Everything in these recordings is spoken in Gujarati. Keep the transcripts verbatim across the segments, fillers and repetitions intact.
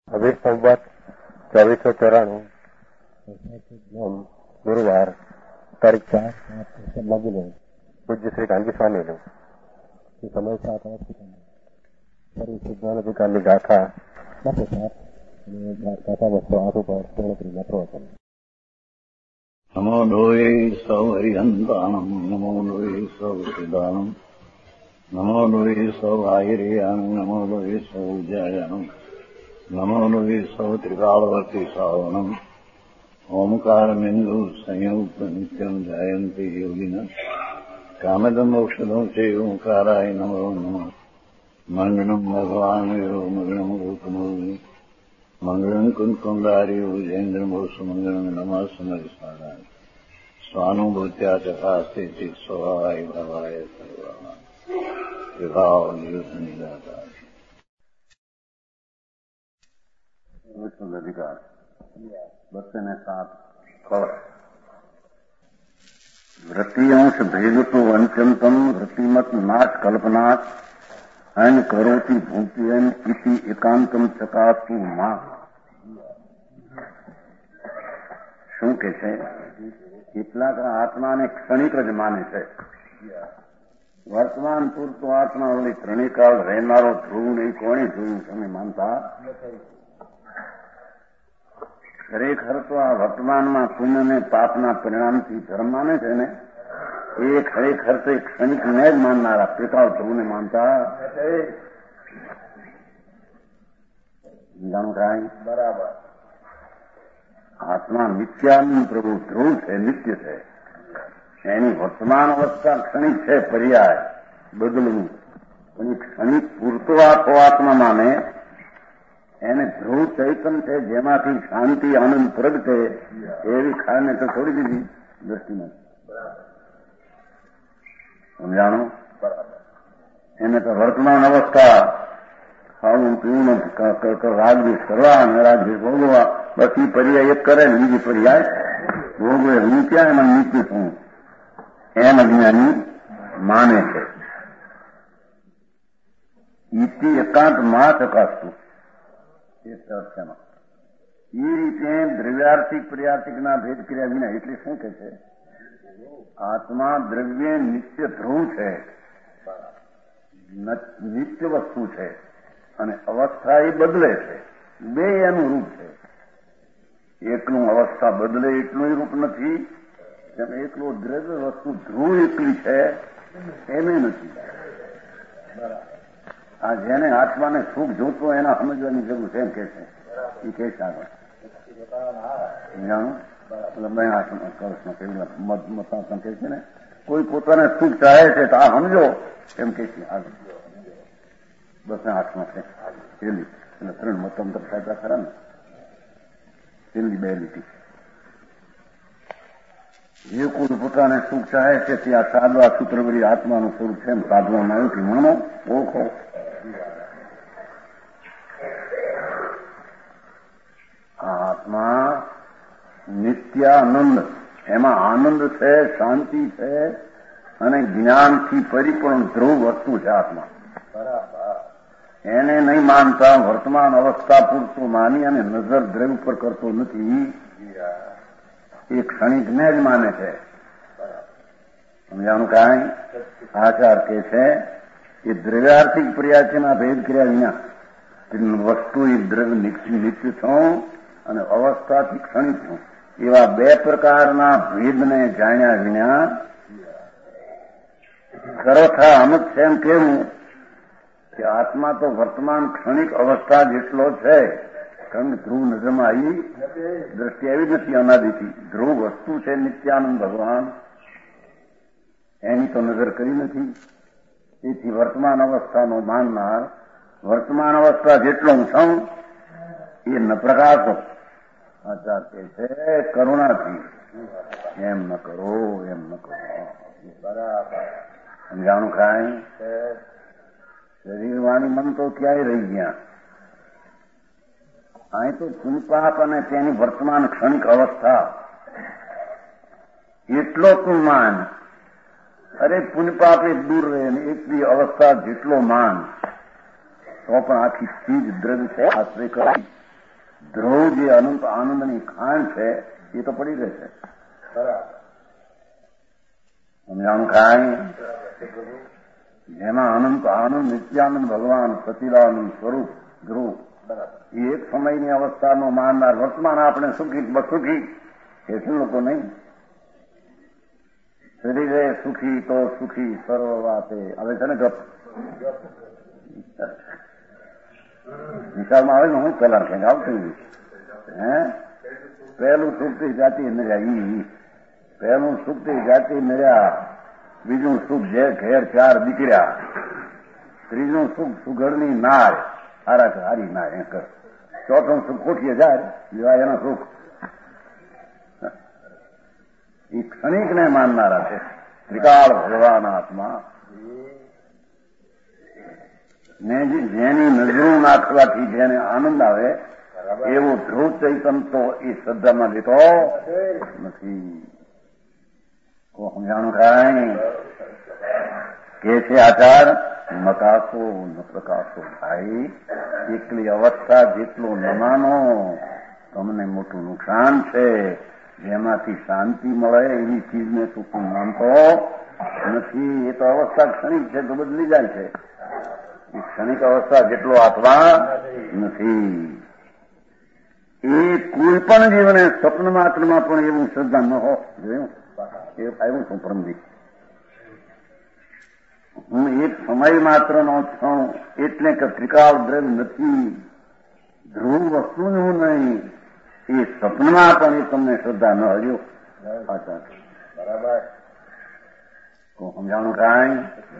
અભિષ સંવત ચોવીસો ચોરાણું ગુરુવાર તારીખ ચાર લાગી લે પૂજ્ય શ્રી કાનજી સ્વામીનું સમય સિદ્ધાંત અધિકારની ગાથા ગાથા બસો આઠ ઉપર ગણતરીના પ્રવચન. નમો લોહે સૌ હરિહંતાણમ નમો લોહે સૌ સિદ્ધાણમ નમો લોહે સૌ આહિર્યાણમ નમો લોહે સૌ જયાણમ નમો લોહે સૌ ત્રિકાળવર્તી શ્રાવણમ ઓમકારમિંદુ સંયુક્ત નિત્યમ જાયંતિ યોગિના કામદમ મોક્ષદમ છે ઓંકારાય નમો નમઃ. મંગળમ ભગવાન વીરો મંગળમ રૂપમોહિ મંગળમ કુંકુંદારી ઉજેન્દ્રમોષ મંગળમ નમઃ સમરિસ્વાદાય સ્વાનુભૂત્યા ચકાસ્તે ચિત સ્વભાવાય ભાવાય સર્વાના વિભાવ નિદાતા અધિકાર બસો ને સાત વૃત્તિઅંશ ભેદતો વંચંતમ વૃત્તિમત નાશ કલ્પનાથ અન કરોતી ભૂતિયન ઇતિ એકાંતમ ચકાસતું માં. શું કે છે? કેટલાક આત્માને ક્ષણિક જ માને છે. વર્તમાન પૂરતો આત્મા ઓલી ત્રણેકાળ રહેનારો ધ્રુવ નહીં કોણે જોયું તમે માનતા? ખરેખર તો આ વર્તમાનમાં પુણ્ય અને પાપના પરિણામથી ધર્મ માને છે ને એ ખરેખર તો એક ક્ષણિકને જ માનનારા ત્રિકાળ ધ્રુવને માનતા જાણો કાંઈ બરાબર. આત્મા નિત્યાનંદ પ્રભુ ધ્રુવ છે, નિત્ય છે. એની વર્તમાન અવસ્થા ક્ષણિક છે, પર્યાય બદલવું. પણ એ ક્ષણિક પૂરતો આખો આત્મા માને એને ધ્રુવ ચૈતન છે જેમાંથી શાંતિ આનંદ પ્રગટે એવી ખાને તો છોડી દીધી દ્રષ્ટિમાં. સમજાણો? એને તો વર્તમાન અવસ્થા ખાવું પીવું રાજભીસ કરવા અને રાજભીસ ભોગવવા બસ એ પર્યાય એક કરે ને બીજી પર્યાય ભોગવે. હું ક્યાં એમાં નીચું છું એમ અજ્ઞાની માને છે. ઈતિ એકાંત માં ચકાસતું એ રીતે દ્રવ્યાર્થિક પ્રિયાર્થિકના ભેદ કર્યા વિના. એટલે શું કે છે? આત્મા દ્રવ્ય નિત્ય ધ્રુવ છે, નિત્ય વસ્તુ છે અને અવસ્થા એ બદલે છે. બે એનું રૂપ છે. એકનું અવસ્થા બદલે એટલું રૂપ નથી તેમ એકલું દ્રવ્ય વસ્તુ ધ્રુવ એકલી છે એને નથી. આ જેને આત્માને સુખ જોતો એના સમજવાની જરૂર છે એમ કે છે. એ કે છે આગળ જાણો મતા કે છે ને કોઈ પોતાને સુખ ચાહે છે તો આ સમજો એમ કે છે આગળ. બસ આઠમાં છે છેલ્લી એટલે ત્રણ મતંતર સાચા ખરા ને છેલ્લી બે લીટી. જે કોઈ પોતાને સુખ ચાહે છે ત્યાં સાદવા સૂત્રવરી આત્માનું સ્વરૂપ છે એમ સાધવામાં આવ્યું કે માનો ઓળખો. આ આત્મા નિત્યાનંદ, એમાં આનંદ છે, શાંતિ છે અને જ્ઞાનથી પરિપૂર્ણ ધ્રુવ વસ્તુ છે આત્મા. બરાબર. એને નહીં માનતા વર્તમાન અવસ્થા પૂરતું માની અને નજર દ્રવ્ય પર કરતો નથી. એ ક્ષણિકને જ માને છે. સમજાણું કાંઈ? આચાર કે છે એ દ્રવ્યાર્થિક પ્રિયાર્થીના ભેદ કર્યા વિના વસ્તુ એ દ્રવ્ય નિત્ય છું અને અવસ્થાથી ક્ષણિક છું એવા બે પ્રકારના ભેદને જાણ્યા વિના સર્વથા અમત છે એમ કેવું કે આત્મા તો વર્તમાન ક્ષણિક અવસ્થા જેટલો છે. કારણ કે ધ્રુવ નજરમાં આવી દ્રષ્ટિ આવી નથી અનાદિથી. ધ્રુવ વસ્તુ છે નિત્યાનંદ ભગવાન, એની તો નજર કરી નથી. તેથી વર્તમાન અવસ્થાનો માનનાર વર્તમાન અવસ્થા જેટલો હું છું એ ન પ્રકાશો. આચાર કે છે કરુણાથી એમ ન કરો, એમ ન કરો. બરાબર. સમજાણું કાંઈ? શરીર વાણી મન તો ક્યાંય રહી ગયા. અહીં તો પુનપાપ અને તેની વર્તમાન ક્ષણિક અવસ્થા એટલો તું માન. અરે પુનપાપ એ દૂર રહે ને એટલી અવસ્થા જેટલો માન તો પણ આખી ચીજ દ્રવ્ય છે આશ્રય કરી ધ્રુવ જે અનંત આનંદની ખાણ છે એ તો પડી રહેશે. સમજાણું ખાય જેમાં અનંત આનંદ નિત્યાનંદ ભગવાન સચિદાનંદ સ્વરૂપ ધ્રુવ એ એક સમયની અવસ્થાનો માનનાર. વર્તમાન આપણે સુખી સુખી એટલું લોકો નહીં. શરીરે સુખી તો સુખી સર્વ વાતે. હવે છે ને ગપ નિશાળમાં આવે ને હું પેલા કંઈક આવતું હે પહેલું સુખથી જાતિ નર્યા ઈ પહેલું સુખથી જાતિ નર્યા, બીજું સુખ જે ઘેર ચાર દીકર્યા, ત્રીજું સુખ સુઘડની નાર હારા હારી નાર એ કર, ચોથું સુખ કોઠીએ જાય લેવા એના સુખ. એ ક્ષણિકને માનનારા છે. ત્રિકાળ ભગવાન આત્મા ને જેની નજરું નાખવાથી જેને આનંદ આવે એવું ધ્રુવ ચૈતન તો એ શ્રદ્ધામાં લેતો નથી. સમજાણું કાંઈ કે છે આચાર મકાશો ન પ્રકાશો. ભાઈ એકલી અવસ્થા જેટલું ન માનો તમને મોટું નુકસાન છે. જેમાંથી શાંતિ મળે એવી ચીજને તું પણ માનતો નથી. એ તો અવસ્થા ક્ષણિક છે તો બદલી જાય છે. એ ક્ષણિક અવસ્થા જેટલો આત્મા નથી. એ કોઈ પણ જીવને સ્વપ્ન માત્રમાં પણ એવું શ્રદ્ધા ન હો જોયું એ આવ્યું છું પરમદી. હું એક સમય માત્રનો છું એટલે કે ત્રિકાળ દ્રવ્ય નથી, ધ્રુવ વસ્તુ જ હું નહીં. એ સપનમાં પણ એ તમને શ્રદ્ધા ન હર્યો. બરાબર તો સમજાણું કાંઈ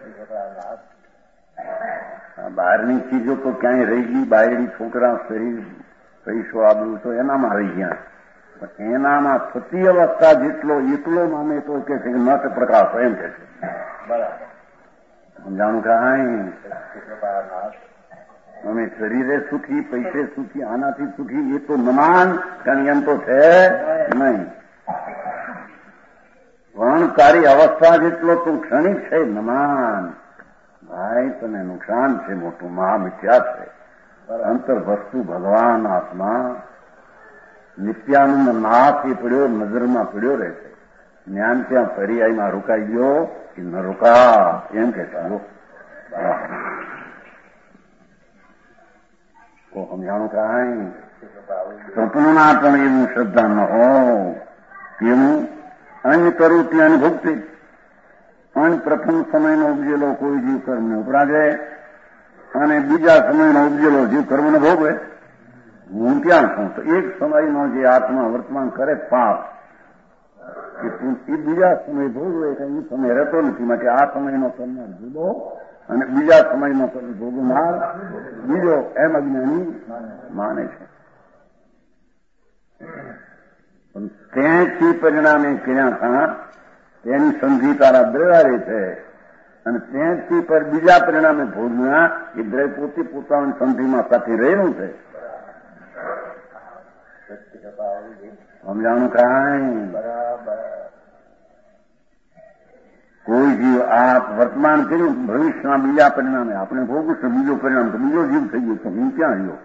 બહારની ચીજો તો ક્યાંય રહી ગઈ. બાયડી છોકરા શરીર પૈસો આબરું તો એનામાં રહી ગયા, પણ એનામાં થતી અવસ્થા જેટલો એકલો માને તો કે ન પ્રકાશ એમ કે છે. બરાબર સમજાણું કાંઈ અમે શરીરે સુખી પૈસે સુખી આનાથી સુખી એ તો નમાન કારણ એમ તો છે નહીં. પણ તારી અવસ્થા જેટલો તું ક્ષણિક છે નમાન. ભાઈ તને નુકસાન છે મોટું. મહા મિથ્યા છે. અંતર વસ્તુ ભગવાન આત્મા નિત્યાનંદ નાથ એ પડ્યો નજરમાં પડ્યો રહે છે. જ્ઞાન ત્યાં પર્યાયમાં રોકાઈ ગયો કે ન રોકા એમ કે ચાલો તો સમજાણું કાંઈ સપના પણ એવું શ્રદ્ધા ન હો તેવું અહીં કરું ત્યાં ભક્તિ અહીં પ્રથમ સમયનો ઉપજેલો કોઈ જીવ કર્મને ઉપરાગે અને બીજા સમયનો ઉપજેલો જીવ કર્મને ભોગવે. હું ત્યાં છું તો એક સમયનો જે આત્મા વર્તમાન કરે પાપ એ બીજા સમય ભોગવે કે એ સમય રહેતો નથી. માટે આ સમયનો કરનાર જુદો અને બીજા સમયનો ભોગવનાર બીજો એમ અજ્ઞાની માને છે. પણ ત્યાંથી પરિણામે કર્યા હતા તેની સંધિ તારા દ્રવ્યારે છે અને ત્યાંથી પર બીજા પરિણામે ભોગવ્યા એ દ્રવ્ય પોતે પોતાની સંધિમાં સાથે રહેલું છે. સમજાણું કાંઈ બરાબર. કોઈ જીવ આ વર્તમાન કર્યું ભવિષ્યના બીજા પરિણામે આપણે ભોગવશું બીજો પરિણામ તો બીજો જીવ થઈ ગયો તો હું ક્યાં આવ્યો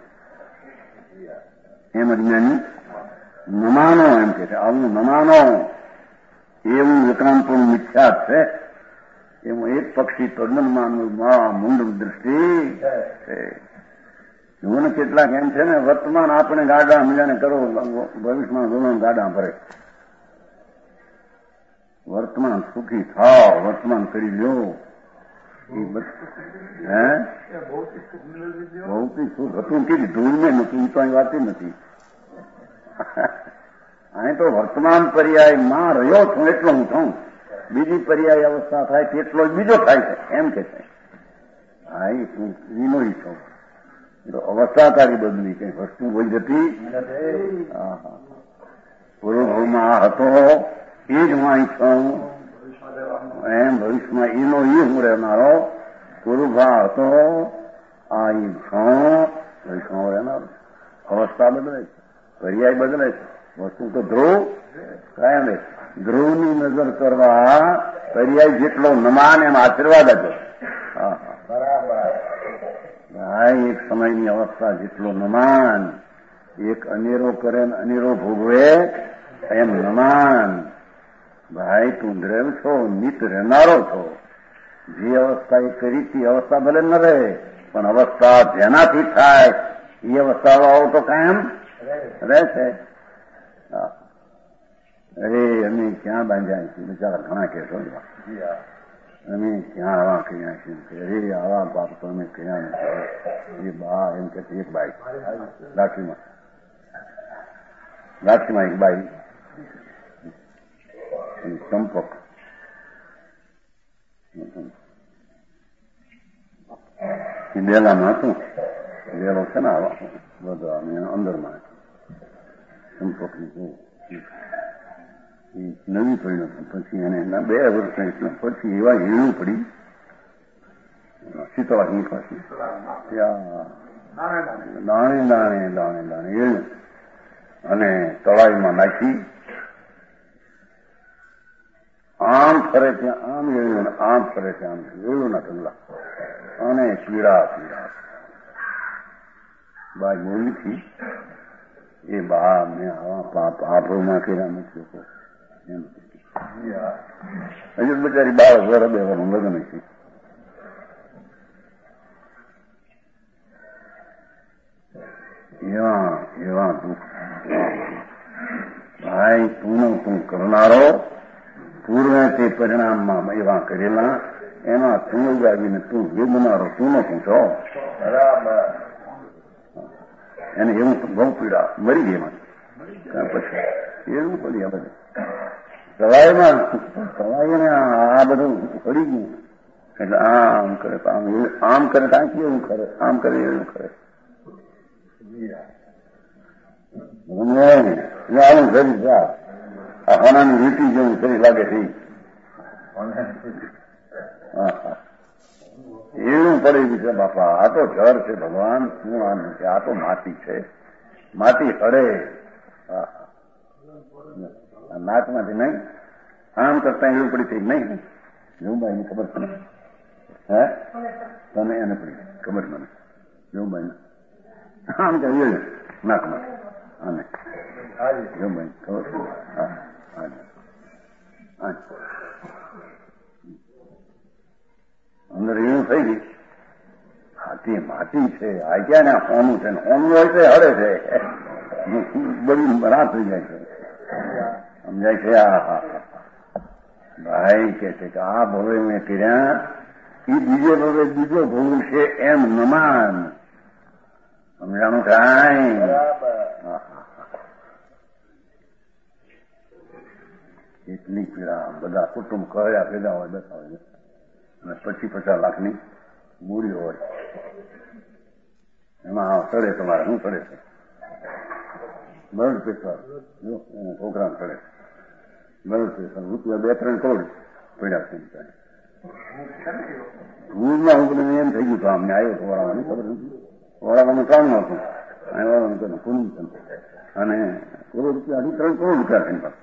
એમ અજ્ઞાની નમાનો એમ કે છે. આવું નમાનો એવું વિક્રાંતોનું મિથ્યા છે. એમાં એક પક્ષી તદ્દનમાનું મુંડ દ્રષ્ટિ છે. જુઓ ને કેટલાક એમ છે ને વર્તમાન આપણે ગાડા મજાને કરો ભવિષ્યમાં ગોળો ગાડા ભરે. વર્તમાન સુખી થાવ વર્તમાન કરી લ્યો. હે ભૌતિક સુખ હતું કે ધૂળને નથી તો અહીં વાત નથી. અહીં તો વર્તમાન પર્યાયમાં રહ્યો છું એટલો હું છું. બીજી પર્યાય અવસ્થા થાય તેટલો બીજો થાય છે એમ કે છે. હા એ હું વિનોઈ છું. અવસ્થા તારી બદલી કઈ વસ્તુ બોલી જતી. પૂર્વભૂમાં હતો એ જ હું અહીં છું એમ ભવિષ્યમાં એનો એ હું રહેનારો. પૂર્વભા હતો આ એ છું ભવિષ્યમાં રહેનારો. અવસ્થા બદલે છે, પર્યાય બદલે છે. વસ્તુ તો ધ્રુવ કાયમ રહે. ધ્રુવની નજર કરવા પર્યાય જેટલો નમાન એમ આશીર્વાદ હતો. હા હા બરાબર. એક સમયની અવસ્થા જેટલો નમાન એક અનેરો કરે ને અનેરો ભોગવે એમ નમાન. ભાઈ તું દ્રેવ છો, નિત રહેનારો છો. જે અવસ્થા એ કરી તે અવસ્થા ભલે ન રહે, પણ અવસ્થા જેનાથી થાય એ અવસ્થાવાળો તો કાયમ રહે છે. અરે અમે ક્યાં બાંધ્યા છીએ બિચારા ઘણા કહેશો, અમે ક્યાં આવા કર્યા છીએ, અરે આવા બાપ તો અમે કર્યા નથી. એ બા એમ કે એક બાઈ લાઠીમાં લાઠીમાં એક બાઈ ચંપક એ બેલામાં હતું. બેલો છે ને આવા બધા અંદરમાં ચંપકની નવી પડી નથી. પછી એને એના બે વર્ષ પછી એવા હીણું પડી શીતળાની પાસે દાણે દાણે દાણે દાણે હીણું અને તળાઈમાં નાખી આમ ફરે ત્યાં આમ હીણું આમ ફરે ત્યાં આમ હીણું ના ટલ્લા અને પીડા પીડા બા બોલી હતી. એ બા મેં આવા પાપ આભોમાં કર્યા નથી એમ હજુ બિચારી બાર વર બે વાનું લગ્ન છે. એવા એવા દુઃખ ભાઈ તું તું કરનારો પૂર્વે તે પરિણામમાં એવા કરેલા એમાં તું ઉગાવીને તું વેદનારો તું નો તું છો. બરાબર એને એવું બહુ પીડા મરી ગઈ એમાં પછી એવું પડી આ બધું સવાઈમાં સવાઈને આ બધું પડી ગયું. એટલે આમ કરે આમ આમ કરે ટાંકી એવું કરે આમ કરે એવું કરે આવું કરી જા આ હોનાની વીટી જેવું કરી લાગે છે. એવું પડી ગયું છે બાપા. આ તો જળ છે ભગવાન, શું આ નથી. આ તો માટી છે, માટી હળે નાકમાંથી નહીં આમ કરતા એવું પડી થઈ નહીં. જવુંભાઈ ની ખબર છે હે તને એને પડી ખબર મને જવુંભાઈ આમ કરીએ નાકમાંથી આને જવુંભાઈ ખબર હા હા અંદર એવું થઈ ગઈ. હાથી માટી છે આ ક્યાં ને હોનું છે ને હોનું હોય તો હળે છે બધી રાત થઈ જાય છે સમજાય છે. આ ભાઈ કે છે કે આ ભવે મેં કર્યા એ બીજો ભવે બીજો ભોગ છે એમ નમાન. સમજાણું કાંઈ એટલી પીડા બધા કુટુંબ કયા પેદા હોય બેઠા હોય અને પછી પચાસ લાખની મૂડી હોય એમાં ચડે તમારે શું ચડે છે બ્લડ પ્રેશર જો એને છોકરા ચડે બ્લડ પ્રેશર રૂપિયા બે ત્રણ કરોડ પડ્યા છે. ભૂલમાં હું બધું એમ થઈ ગયું તો અમને આવ્યો તો વડાવાની ખબર નથી. વડાવાનું કામ નહોતું વડાવાનું કહ્યું પૂરું છે અને કરોડ રૂપિયા અઢી ત્રણ કરોડ રૂપિયા થઈને પાસે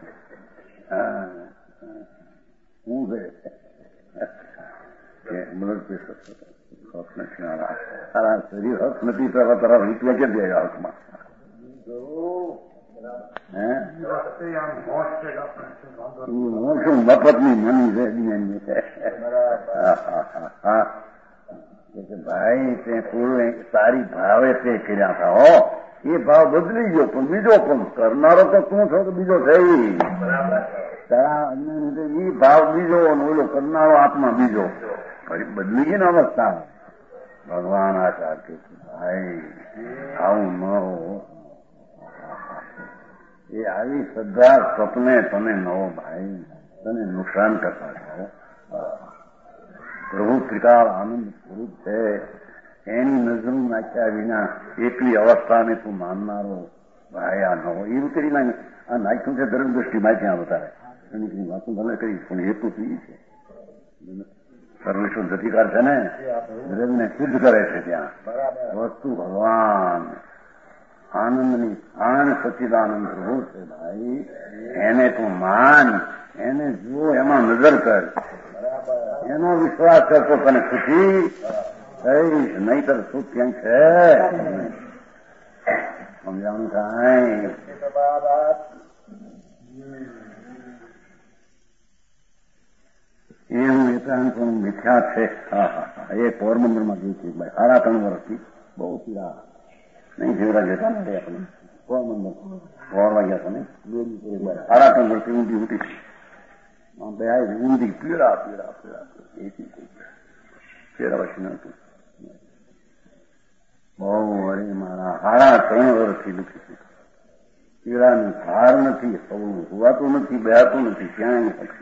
શું છે બ્લડ પ્રેશર હક નથી તારા શરીર હક નથી તો તારા રૂપિયા ક્યાં દે હકમાં હે શું મફતની મની છે દુનિયાની ભાઈ તે પૂર્વે સારી ભાવે તે કર્યા હતા હો એ ભાવ બદલી ગયો પણ બીજો પણ કરનારો તો તું છો તો બીજો થઈ તારા એ ભાવ બીજો ઓલો કરનારો આત્મા બીજો બદલી ગઈ ને અવસ્થા. ભગવાન આ ચાહે ભાઈ આવું ન હો. એ આવી શ્રદ્ધા સ્વપ્ને તને નવો ભાઈ તને નુકસાન કરતા છો. પ્રભુ ત્રિકાળ આનંદ સ્વરૂપ છે એની નજરું નાખ્યા વિના એટલી અવસ્થાને તું માનનારો ભાઈ આ નવો એવું કરી ના આ નાખ્યું છે દરેક દ્રષ્ટિમાં ત્યાં બતાવે એની વાતો ભલે કરી પણ હેતુ થઈ છે સર્વેશ્વર ગતિકાર છે ને દરેકને શુદ્ધ કરે છે ત્યાં વસ્તુ ભગવાન આનંદની આનંદ સચ્ચિદાનંદ પ્રભુ છે ભાઈ એને તું માન એને જુઓ એમાં નજર કર એનો વિશ્વાસ કરતો તને ખુશી થઈશ નહીતર સુખ ક્યાંક છે સમજાણું થાય. એનું વેચાણ પણ મિથ્યા છે. હા હા હા એ પોરબંદરમાં ગયું છે ભાઈ સાડા ત્રણ વર્ષથી બહુ પીડા નહીં જેવડા જતા નથી આપણે પોરબંદર ગોળ વાગ્યા હતા નહીં સાડા ત્રણ વર્ષથી ઊંધી ઉઠી બે ઊંધી પીડા પીડા પીડા એથી પીડા પછી નતું બહુ અરે મારા સાડા ત્રણ વર્ષથી દુઃખી છે. પીડાનું ભાર નથી, હોવાતું નથી, બેહાતું નથી, ક્યાંય નથી.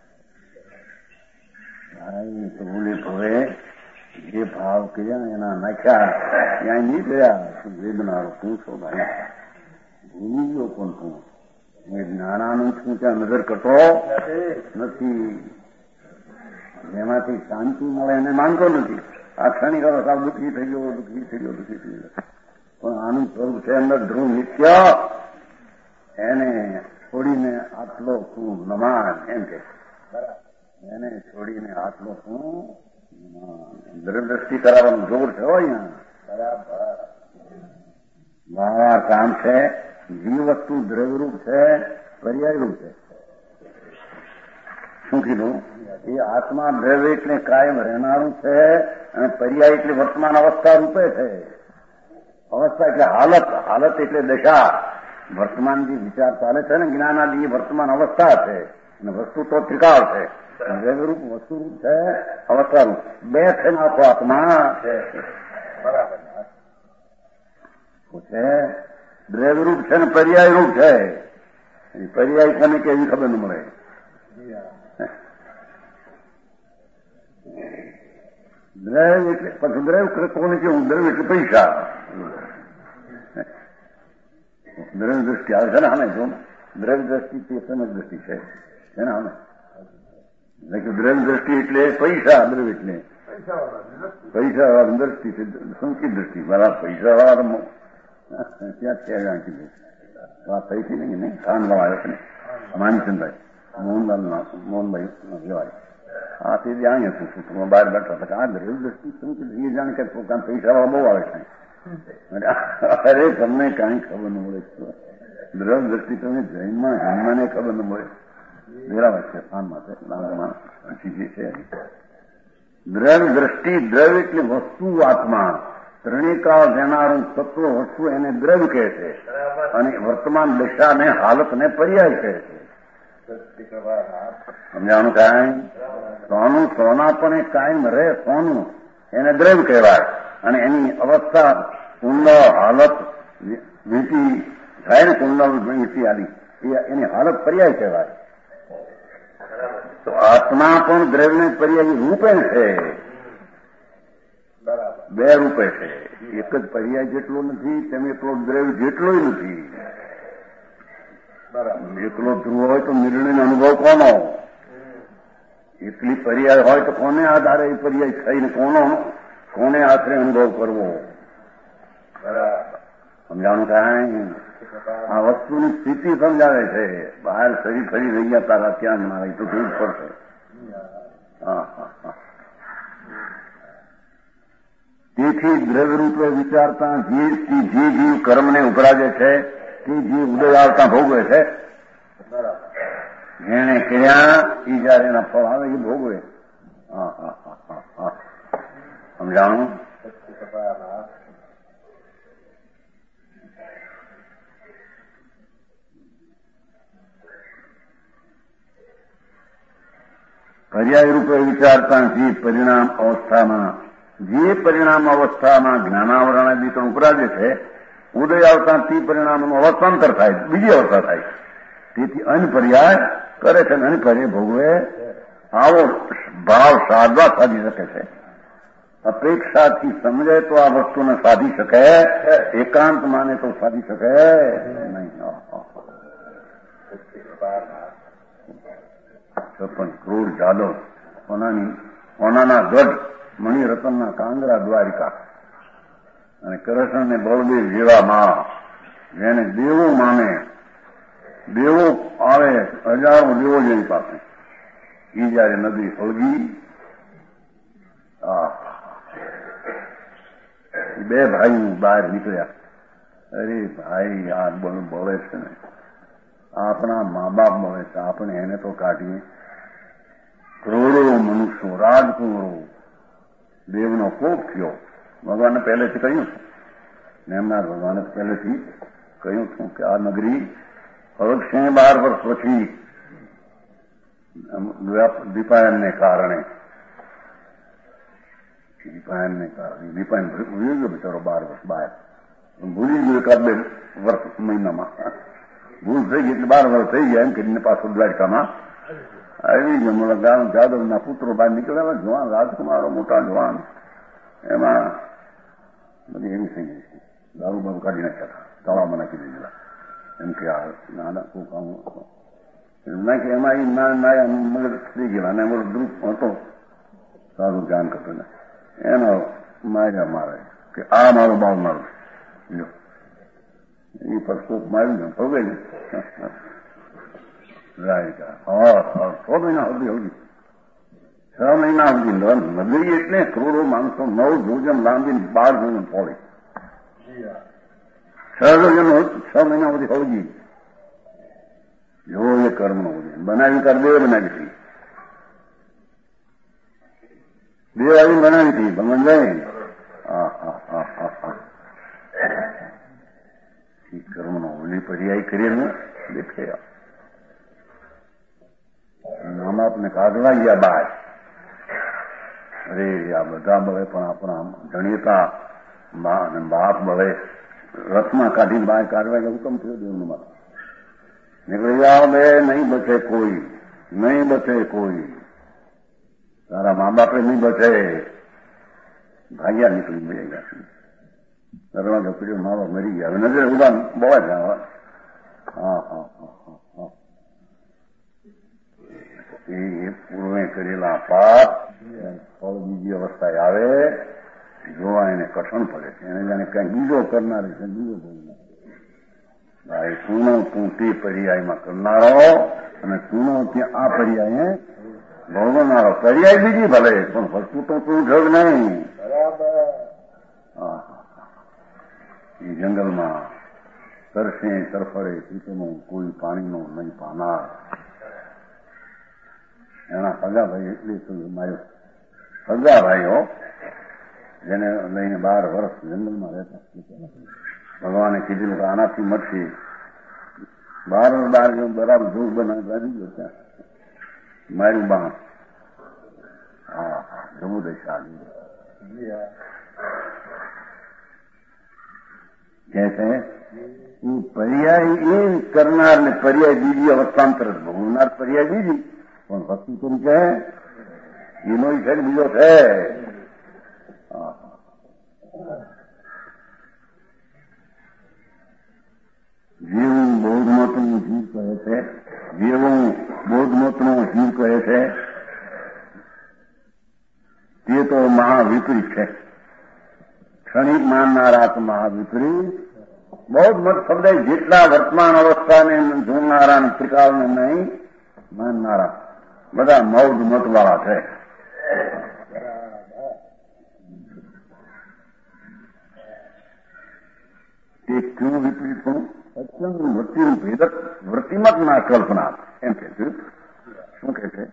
ભૂલે ભવે જે ભાવ કર્યા એના નાખ્યા ત્યાં નહીં ગયા વેદનારો શું છો ભાઈ ભૂલી ગયો પણ તું એ નાણાનું છું ત્યાં નજર કરતો નથી. જેમાંથી શાંતિ મળે એને માનતો નથી. આ ક્ષણિક અવસ્થા દુઃખી થઈ ગયો દુઃખી થઈ ગયો દુઃખી થઈ ગયો પણ આનું સ્વરૂપ છે અંદર ધ્રુવ નિત્ય એને છોડીને આટલો તું નમાન એમ કે એને છોડીને આટલો શું દ્રષ્ટિ કરાવવાનું જોર છે અહીંયા બરાબર બહાર કામ છે. જીવ વસ્તુ દ્રવ્યરૂપ છે, પર્યાયરૂપ છે. શું કીધું? એ આત્મા દ્રવ્ય એટલે કાયમ રહેનારું છે અને પર્યાય એટલે વર્તમાન અવસ્થા રૂપે છે. અવસ્થા એટલે હાલત, હાલત એટલે દશા. વર્તમાન જે વિચાર ચાલે છે ને જ્ઞાનાદી વર્તમાન અવસ્થા છે અને વસ્તુ તો ત્રિકાળ છે. દ્રવ્યરૂપ વસ્તુરૂપ છે, અવસ્થારૂપ બે છે નાખો આત્મા છે. બરાબર છે. દ્રવ્યરૂપ છે ને પર્યાય રૂપ છે. પર્યાય કોને કેવી ખબર ન મળે. દ્રવ્ય એટલે પછી દ્રવ્ય કોને કેવું? દ્રવ્ય એટલે પૈસા. દ્રવ્ય દ્રષ્ટિ આવે છે ને અમે જો દ્રવ્ય દ્રષ્ટિ તે સમજ દ્રષ્ટિ છે ને અમે દ્રવ્ય દ્રષ્ટિ એટલે પૈસા. દ્રવ્ય એટલે પૈસા વાળા દ્રષ્ટિ છે, સંકિત દ્રષ્ટિ બરાબર. પૈસા વાળા ક્યાં ક્યાં આંકી વાત થઈ હતી ને ખાન વાળા આવ્યો છે ને માનચંદભાઈ મોહનલાલ મોહનભાઈ કહેવાય. હા તે જાણીએ હતું શું બહાર બેઠા હતા. આ દ્રવ્ય દ્રષ્ટિ સંકિત એ જાણે કે પૈસા વાળા બહુ આવે છે. અરે તમને કાંઈ ખબર ન મળે. દ્રવ્ય દ્રષ્ટિ તમે જૈનમાં જન્માને ખબર ન મળે. બરાબર છે. સ્થાનમાં છે લાંબમાં શીખી છે. દ્રવ્ય દ્રષ્ટિ દ્રવ્ય એટલે વસ્તુ આત્મા ત્રણેકાળ રહેનારું તત્વ વસ્તુ એને દ્રવ્ય કહે છે અને વર્તમાન દશાને હાલતને પર્યાય કહે છે. સમજાણું કાંઈ? સોનું સોના પણ એ કાયમ રહે સોનું એને દ્રવ્ય કહેવાય અને એની અવસ્થા કુંડળ હાલત વીંટી થાય ને કુંડળ વીંટી આદિ એની હાલત પર્યાય કહેવાય. તો આત્મા પણ દ્રવ્યને પર્યાય રૂપે છે. બે રૂપે છે. એક જ પર્યાય જેટલો નથી તેમ એકલો દ્રવ્ય જેટલો નથી. એકલો ધ્રુવ હોય તો નિર્ણયનો અનુભવ કોનો? એકલી પર્યાય હોય તો કોને આધારે એ પર્યાય થઈને કોનો કોને આશરે અનુભવ કરવો? સમજાણું કાંઈ? આ વસ્તુની સ્થિતિ સમજાવે છે. બહાર ફરી ફરી રહી ગયા તારા ત્યાં મારે તો દૂર પડશે. હા હા હા તેથી દ્રવ્યરૂપે વિચારતા જે જે જીવ કર્મને ઉપરાજે છે તે જીવ ઉદય આવતા ભોગવે છે. જેને કર્યા એ જયારે એના ફળ આવે એ ભોગવે. હા હા હા હા હા સમજાણું? પર્યાય રૂપે વિચારતા જે પરિણામ અવસ્થામાં જે પરિણામ અવસ્થામાં જ્ઞાનાવરણ આદિ તો ઉપરાજે છે ઉદય આવતા તે પરિણામનું અવસ્થાંતર થાય, બીજી અવસ્થા થાય. તેથી અનપર્યાય કરે છે અને અનપર્યાય ભોગવે. આવો ભાવ સાધવા સાધી શકે છે. અપેક્ષાથી સમજે તો આ વસ્તુને સાધી શકે, એકાંત માને તો સાધી શકે નહીં. છપ્પન ક્રૂર જાદવ કોનાની કોનાના ગઢ મણિરતનના કાંગરા દ્વારિકા અને કૃષ્ણ ને બળદેવ જેવા માં જેને દેવો માને, દેવો આવે હજારો દેવો જેની પાસે એ જયારે નદી સળગી બે ભાઈ બહાર નીકળ્યા અરે ભાઈ આ બળ બળે છે ને, આપણા મા બાપ બળે છે, આપણે એને તો કાઢીએ. કરોડો મનુષ્યો, રાજકુમારો, દેવનો કોપ થયો. ભગવાને પહેલેથી કહ્યું છે ને, એમના ભગવાને પહેલેથી કહ્યું છું કે આ નગરી અવશ્ય બાર વર્ષ પછી દીપાયનને કારણે દીપાયનને કારણે દીપાયન ભૂલી ગયો બિચારો બાર વર્ષ બહાર ભૂલી ગયો એકાદ બે વર્ષ મહિનામાં ભૂલ થઈ ગઈ એટલે બાર વર્ષ થઈ ગયા એમ કરીને પાછો દ્વારકામાં આવી ગયો. મોડા ગામ જાદવના પુત્રો બહાર નીકળ્યા, જવાન રાજકુમારો, મોટા જવાન, એમાં બધી એવી થઈ ગઈ છે. દારૂ બારૂ કાઢી નાખ્યા હતા, તળાવમાં નાખી દીધેલા. એમ કે આ નાના કોકામ ના કે એમાં એ ના નાયા મગજ થઈ ગયેલા અને એમાં ગ્રુપ હતો સારું ધ્યાન કરતો ને એનો માર્યા મારે કે આ મારો બાળ મારું જો એ પર કોક માર્યું ને ભોગે ને રાઈટ. હા હા છ મહિના સુધી સુધી છ મહિના સુધી નગરી એટલે કરોડો માણસો નવ ભોજન લાંબી બાર ભોજન ફોડી છ ભોજન છ મહિના સુધી હોવી જો એ કર્મ બનાવી કર દેવે બનાવી હતી દેવાળી બનાવી હતી ભગવાન જાય હા હા હા હા હા કર્મનો ઓલી પર્યાય કરીને દેખાયા મા બાપને કાઢવા ગયા બાર. અરે આ બધા બળે પણ આપણા જણીતા મા અને બાપ બળે રથમાં કાઢીને બહાર કાઢવા હુકમ થયો દેવનો મારો નીકળી જાઓ બે, નહીં બચે કોઈ, નહીં બચે કોઈ, તારા મા બાપે નહીં બચે. ભાગ્યા નીકળી બે ગયા દરવાજો પીડ્યો, મા બાપ મરી ગયા. હવે નજરે ઉદાન બળે છે. હા હા હા હા એ પૂર્વે કરેલા પાપ ફળ બીજી અવસ્થાએ આવે જોવા એને કઠણ પડે છે. એને જાણે કઈ બીજો કરનાર છે, બીજો બોલનાર ભાઈ સુનો તું તે પર્યાયમાં કરનારો અને સુનો ત્યાં આ પર્યાય ભોગવનારો. પર્યાય બીજી ભલે પણ વસ્તુ તો તું જગ નહીં. એ જંગલમાં તરસે તરફડે પીતનો કોઈ પાણીનો નહીં પાનાર. એના સગા ભાઈ એટલે માર્યો સગા ભાઈઓ જેને લઈને બાર વર્ષ જંગલમાં રહેતા ભગવાને કીધેલું કે આનાથી મળશે બાર બાર બરાબર ધૂળ બનાવી બાજી ગયો ત્યાં માર્યું બાણ. હા જવું દશા કે છે એ પર્યાય એ કરનાર ને પર્યાય બીજી અવસ્થાંતર ભોગવનાર પર્યાય બીજી પણ વસ્તુ તરીકે એનો છે બીજો છે. જેવું બૌદ્ધ મતનું જીવ કહે છે, જેવું બૌદ્ધ મતનો જીવ કહે છે તે તો મહાવિપરીત છે. ક્ષણિક માનનારા તો મહાવિપરીત. બૌદ્ધ મત શબ્દ જેટલા વર્તમાન અવસ્થાને જોનારા ત્રિકાળને નહીં માનનારા બધા બૌદ્ધ મતવાળા છે. તે ક્યું વિપરીત પણ અત્યંત વૃત્તિ ભેદક વૃત્તિમત ના કલ્પના એમ કે છે. શું કે છે?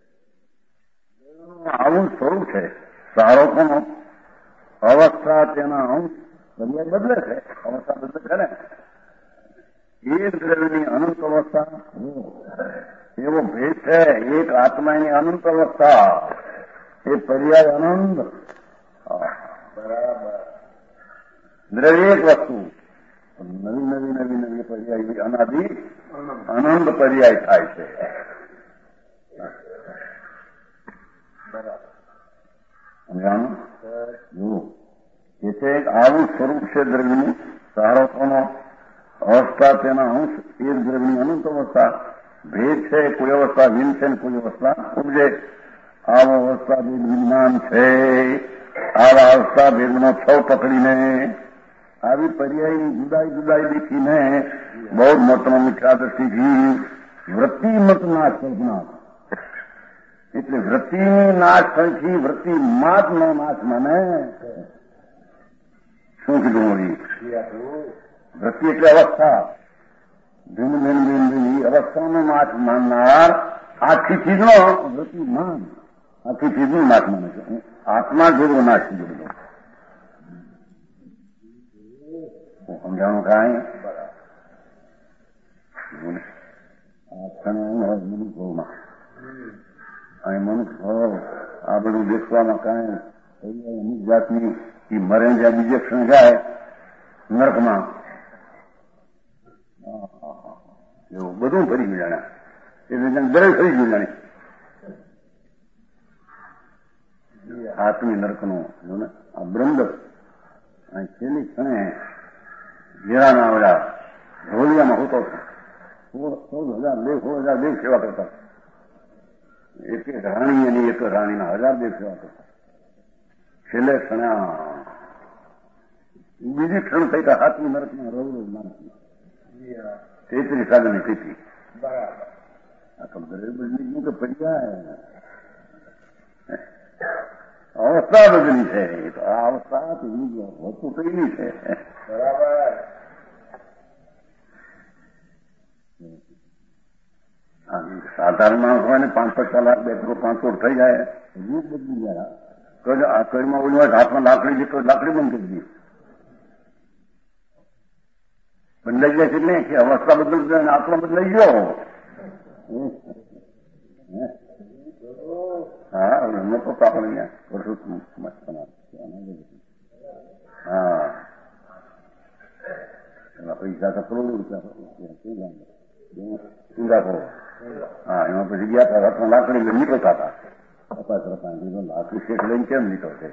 આવું સ્વરૂપ છે. સારો કોનો અવસ્થા તેના અંશ પર્યાય બદલે છે. અવસ્થા બદલે છે ને એક દ્રવ્યની અનંત અવસ્થા એવો ભેદ છે. એક આત્માની અનંત અવસ્થા એ પર્યાય આનંદ બરાબર. દ્રવ્ય એક વસ્તુ નવી નવી નવી નવી પર્યાય અનાદિ આનંદ પર્યાય થાય છે. સમજાણું? જુઓ એ છે આવું સ્વરૂપ છે દ્રવ્યનું. સારોનો અવસ્થા તેના અંશ એ દ્રવ્યની અનંત અવસ્થા ભેદ છે. કોઈ અવસ્થા વિન છે ને કોઈ અવસ્થા ઉપજે. આવો અવસ્થા ભેદ વિજ્ઞાન છે. આવા અવસ્થા ભેદનો છવ પકડીને આવી પર્યાયની જુદાઈ જુદાઈ દેખીને બૌદ્ધ મતનો મિથ્યા દ્રષ્ટિથી વૃત્તિ મત નાશ કલ્પના એટલે વૃત્તિની નાશ થઈથી વૃત્તિ માતનો નાશ માને. શું કીધું મોદી? વૃત્તિ એટલે અવસ્થા. ભિન્ન ભિન્ન ભિન્ન ભિન્ન એ અવસ્થાનો નાશ માનનાર આખી ચીજનો વૃત્તિ માન આખી ચીજનો નાશ માને છે. આત્મા જેવો નાશ છે બધો. સમજાણું કાંઈ આ ક્ષણે હોય મનુભવમાં અહીં મનુભવ આ બધું દેખવામાં કાંઈ અમુક જાતની એ મરે જ્યાં બીજે ક્ષણ જાય નર્કમાં એવું બધું ફરી ગયું જાણે એટલે દરેક ફરી ગયું જાણે આત્મી નર્કનું આ બ્રહ્મ અહીં છેલ્લી ક્ષણે ઘેરાના ઓલા ઢોલિયામાં હોતો ચૌદ હજાર બે સોળ હજાર દેવ સેવા કરતા. એક એક રાણી અને એક રાણીના હજાર દેવ સેવા કરતા. છેલ્લે ક્ષણે બીજી ક્ષણ થઈ કે હાથની નરકમાં રવ રવ માણસ તેત્રી સાગરની તેથી આ તો દરેક બદલી કે પર્યાય અવસ્થા બદલી છે. એ તો આ અવસ્થા વસ્તુ કઈની છે બરાબર. સાધારણ માણસ હોય ને પાંચ પાંચ કલાક બે કરોડ પાંચ કરોડ થઈ જાય રૂપ બદલી જાય. આ કઈમાં ઓલું હોય હાથમાં લાકડી લીધો લાકડી બંધ કરી દીધી બદલાઈ જાય છે એટલે કે અવસ્થા બદલાઈ જાય આત્મા બદલાઈ ગયો. હા નતો આપણે હા પૈસા તો કરોડો રૂપિયા સિંગાપોર હા એમાં પછી ગયા હતા હાથમાં લાકડી લઈને નીકળતા હતા. પચાસ રૂપિયા લાકડી શેઠ લઈને કેમ નીકળશે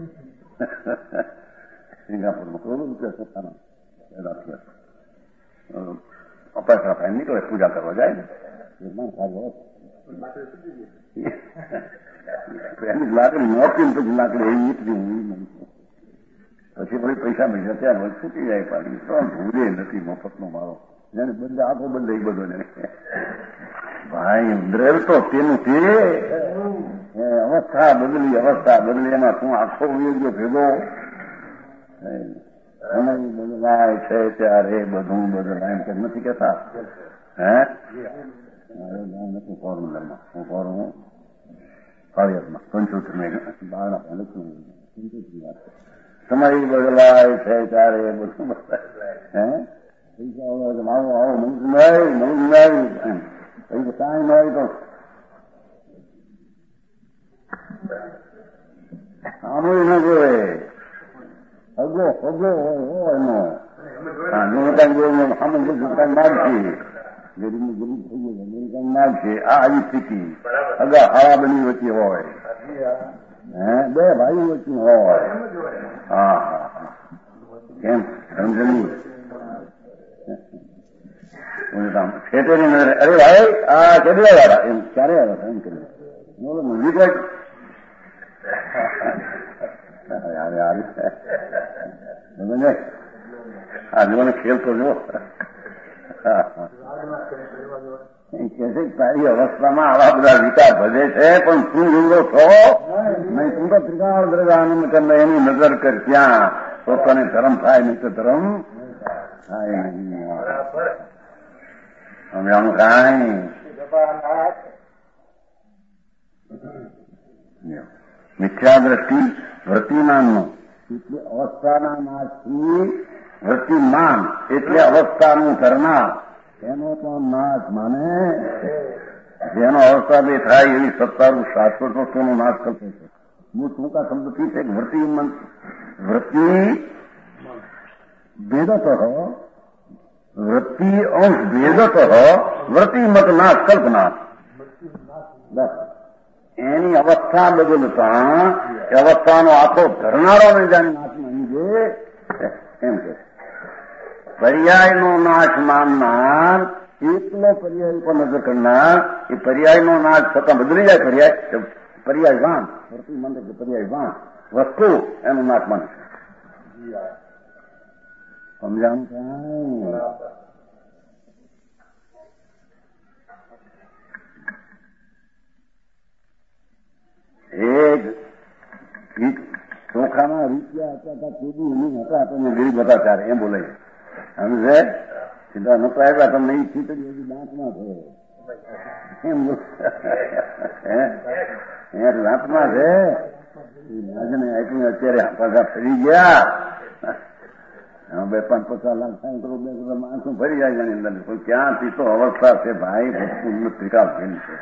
સિંગાપુરમાં કરોડો રૂપિયા સત્તાના પચાસ રૂપિયા નીકળે પૂજા કરવા જાય ને એની લાકડી નહોતી ને પછી લાકડી એવી નીકળી પછી પછી પૈસા મળ્યા ત્યાં છૂટી જાય પાણી તો ભૂલે નથી મફતનો મારો જેને બદલે આખો બદલે એ બધો ને ભાઈ દ્રવ તો તેનું તે અવસ્થા બદલી અવસ્થા બદલી એમાં શું આખો યોગ્ય ભેગો બદલાય છે ત્યારે બધું બદલાય એમ કે નથી કેતા હે નથી ફોર્મ્યુલરમાં હું ફોર્મ ફાળિયાતમાં પંચોતેર બાર પંચોતેર વાત સમય બદલાય છે ત્યારે બધું બદલાય હે પૈસા આવો આવો મંગુભાઈ મંગુભાઈ પૈસા કાંઈ ન હોય તો સાંભળી ન જોવે હગો હગો હોય એનો અમેરિકન જોઈને સામે દુકાન નાખી ગરીબની ગરીબ થઈ ગઈ અમેરિકન નાખી આ આવી સ્થિતિ અગા હાવા બની વચ્ચે હોય હે બે ભાઈ વચ્ચે હોય હા હા કેમ સમજણી ખેતરી નજરે અરે ભાઈ આ કેટલા વાળા એમ ક્યારે આવ્યા એમ કરી બોલો મૂવી કઈ આ જોને ખેલ તો જો કે છે તારી અવસ્થામાં આવા બધા વિચાર ભજે છે પણ તું જીવડો છો નહીં તું તો ત્રિકાળ દ્રગાનંદ કરને એની નજર કર ક્યાં તો તને ધર્મ થાય નહીં તો ધર્મ થાય નહીં સમજાણું કાંઈ મિથ્યા દ્રષ્ટિ વૃત્તિમાનનો એટલે અવસ્થાના નાશથી વૃત્તિમાન એટલે અવસ્થાનું કરનાર એનો તો નાશ માને જેનો અવસ્થા બે થાય એવી સત્તારું શાશ્વત વસ્તુનો નાશ કરતો છે. હું ટૂંકા શબ્દથી છે વૃત્તિ વૃત્તિ ભેદત વૃત્તિ અંશ ભેદત વૃત્તિમત નાશ કલ્પના બસ એની અવસ્થા બદલતા એ અવસ્થાનો આખો ધરનારો ને જાણે નાશ માની દે એમ કે પર્યાયનો નાશ માનનાર એટલો પર્યાય ઉપર નજર કરનાર એ પર્યાયનો નાશ થતા બદલી જાય પર્યાય પર્યાય વાન વૃત્તિ મંદ પર્યાય વાન વસ્તુ એનો નાશ માને સમજાણું કાંઈ એક ચોખાના રૂપિયા હતા હતા તેદી એની હતા તમે ગરીબ હતા ત્યારે એમ બોલે સમજે સીધા નતો આવ્યા તમને એ ખીચડી હજી દાંતમાં છે એમ દાંતમાં છે રાજને આટલું અત્યારે પાછા ફરી ગયા બે પાંચ પચાસ લાખ સાઈન કરોડ બે કરોડ માણસો ફરી જાય એની અંદર પણ ક્યાંથી તો અવસ્થા છે ભાઈ ભક્તિ ત્રિકાળ થયેલ છે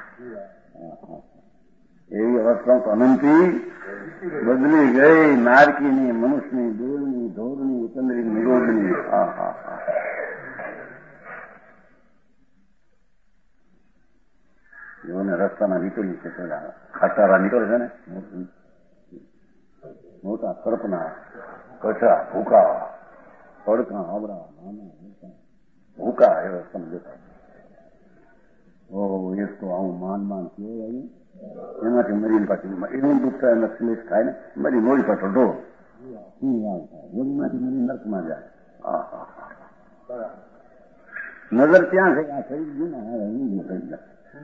એવી અવસ્થા તો અનંતી બદલી ગઈ નારકીની મનુષ્યની દેવની ધોરની ચંદ્રી નિરોધની હા હા હા એઓને રસ્તાના નીકળી છે પેલા ખાટારા નીકળે છે ને મોટા સર્પના કચરા ભૂકા પડકા આવડા નાના મોટા ભૂકા એવા સમજતા ઓ એક તો આવું માન માન કેવું એમાંથી મરીને પાછી એવું દુઃખ એને સ્લેશ થાય ને મરી મોડી પાછો ઢો મોડીમાંથી મરી નર્કમાં જાય હા હા હા નજર ત્યાં છે આ થઈ ગયું ને હા હું થઈ ગયા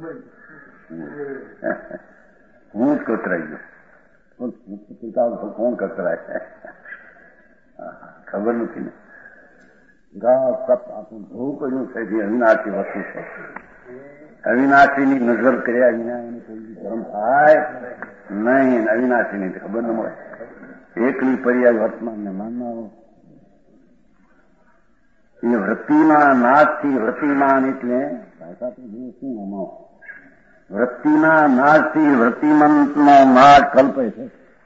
હું જ કતરાઈ ગયો કોણ કતરાય ખબર નથી ને ગા સપ આપણું બહુ કર્યું છે જે અવિનાશી વસ્તુ છે અવિનાશીની નજર કર્યા વિના એને કોઈ ધર્મ થાય નહીં અવિનાશીની ખબર ન મળે એકલી પર્યાય વર્તમાનને માનનારો એ વૃત્તિના નાશથી વૃત્તિમાન એટલે શું અમાવ વૃત્તિના નાશથી વૃત્તિમંતનો નાશ કલ્પે છે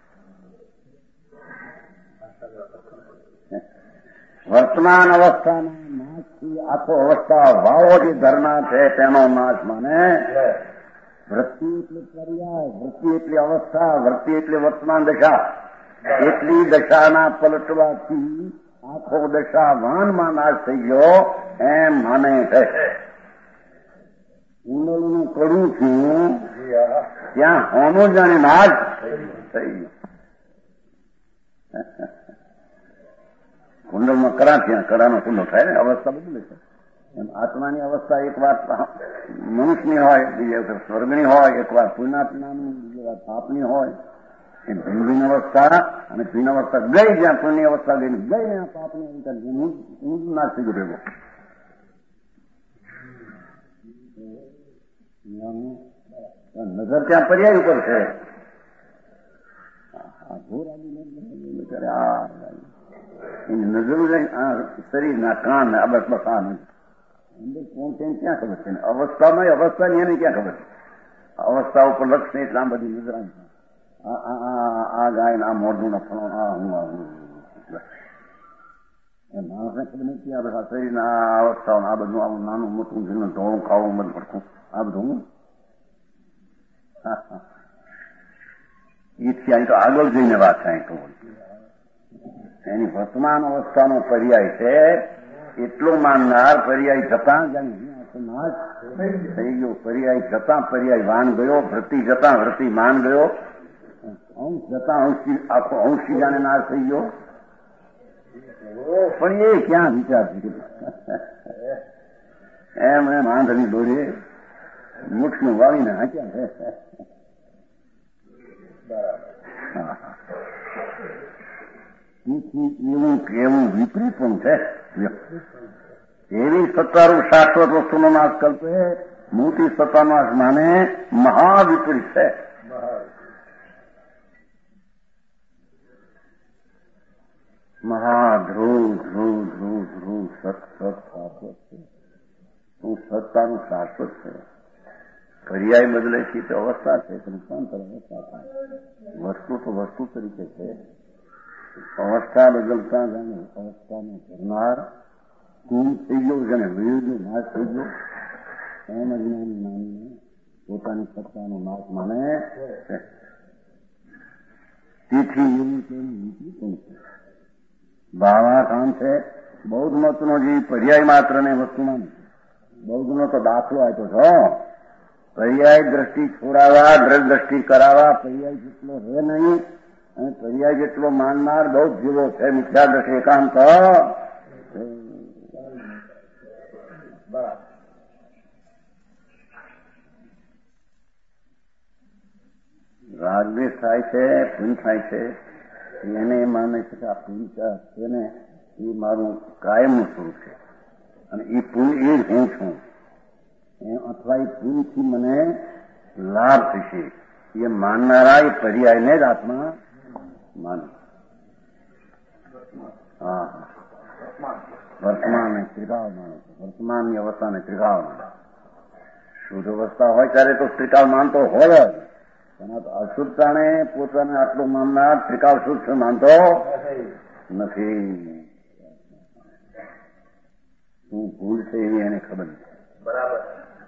વર્તમાન અવસ્થાના નાશથી આખો અવસ્થા ભાવો જે ધરના છે તેનો નાશ માને વૃત્તિ એટલે પર્યાય વૃત્તિ એટલી અવસ્થા વૃત્તિ એટલે વર્તમાન દશા એટલી દશાના પલટવાથી આખો દશા વાનમાં નાશ થઈ ગયો એમ માને છે ઉંડલનું કડું થયું ત્યાં હોનો જાણે નાશ થઈ ગયો કુંડળમાં કરા ત્યાં કરાનો કુંડળ થાય ને અવસ્થા બદલે છે એમ આત્માની અવસ્થા એક વાર મનુષ્યની હોય બીજી વખત સ્વર્ગની હોય એક વાર પુણ્યાત્માની બીજી વાર પાપની હોય એ ભિન્ન ભિન્ન અવસ્થા અને ભિન્ન અવસ્થા ગઈ જ્યાં પુણ્ય અવસ્થા ગઈ ગઈ ત્યાં પાપની હું હું નાશ થઈ ગયો નજર ત્યાં પર્યાય ઉપર છે ઘોર આદિ આ એની નજર શરીરના કાન ને આ બસ બસ આ નથી અંદર કોણ છે ક્યાં ખબર છે અવસ્થામાં અવસ્થાની એને ક્યાં ખબર છે અવસ્થા ઉપર લક્ષ ને એટલા બધી નજર આ ગાય ને આ મોઢું નફણો આ હું આ હું માણસને ખબર નથી આ બધા શરીરના આ અવસ્થાઓ આ બધું આવું નાનું મોટું જેનું ધોળું ખાવું બધું પડતું આ બધું ઈથી અહીં તો આગળ જઈને વાત થાય તો એની વર્તમાન અવસ્થાનો પર્યાય છે એટલું માનનાર પર્યાય જતા નાશ થઈ ગયો પર્યાય જતા પર્યાય વાન ગયો વૃત્તિ જતા વૃત્તિ માન ગયો અંશ જતા અંશી આખો અંશી જાણે નાશ થઈ ગયો પણ એ ક્યાં વિચાર છે એમ એમ આંધળી દોરે મુઠનું વાવીને હાંચ્યા છે એવું કેવું વિપરીત પણ છે એવી સત્તારૂપ શાશ્વત વસ્તુનો નાશ કલ્પે મોટી સત્તા નાશ માને મહાવિપરીત છે મહાધ્રુવ ધ્રુવ ધ્રુવ ધ્રુવ સત સત શાશ્વત છે હું સત્તાનું શાશ્વત છે પર્યાય બદલે છે તે અવસ્થા છે રૂપાંતર અવસ્થા થાય વસ્તુ તો વસ્તુ તરીકે છે અવસ્થા બદલતા જાણે અવસ્થાને કરનાર ગુમ થઈ ગયો જાણે વિરુદ્ધ નાશ થઈ ગયો એમ અજ્ઞાની માનીને પોતાની સત્તાનો નાશ માને તેથી એવું તેનું વિપરીત પણ છે ભાવા કામ છે બૌદ્ધ મતનો જે પર્યાય માત્ર ને વસ્તુ માને બૌદ્ધનો તો દાખલો આપ્યો છો પર્યાય દ્રષ્ટિ છોડાવવા દ્રષ્ટિ કરાવવા પર્યાય જેટલો રહે નહીં અને પર્યાય જેટલો માનનાર બહુ જીવો છે મિથ્યા દ્રષ્ટિ એકાંત રાગદ્વેષ થાય છે પૂન થાય છે એને માને છે કે આ પૂન છે એને એ મારું કાયમનું સ્વરૂપ છે અને એ પુલ એ જ હું છું અથવા એ પુલથી મને લાભ થશે એ માનનારા એ પર્યાયને જ આત્મા માને. હા, વર્તમાનને ત્રિકાળ માને છે, વર્તમાનની અવસ્થાને ત્રિકાળ માને. શુદ્ધ અવસ્થા હોય ત્યારે તો ત્રિકાળ માનતો હોય જ, પણ અશુદ્ધતાને પોતાને આટલું માનનાર ત્રિકાળ શુદ્ધ માનતો નથી. શું ભૂલ છે એવી એને ખબર નથી. બરાબર.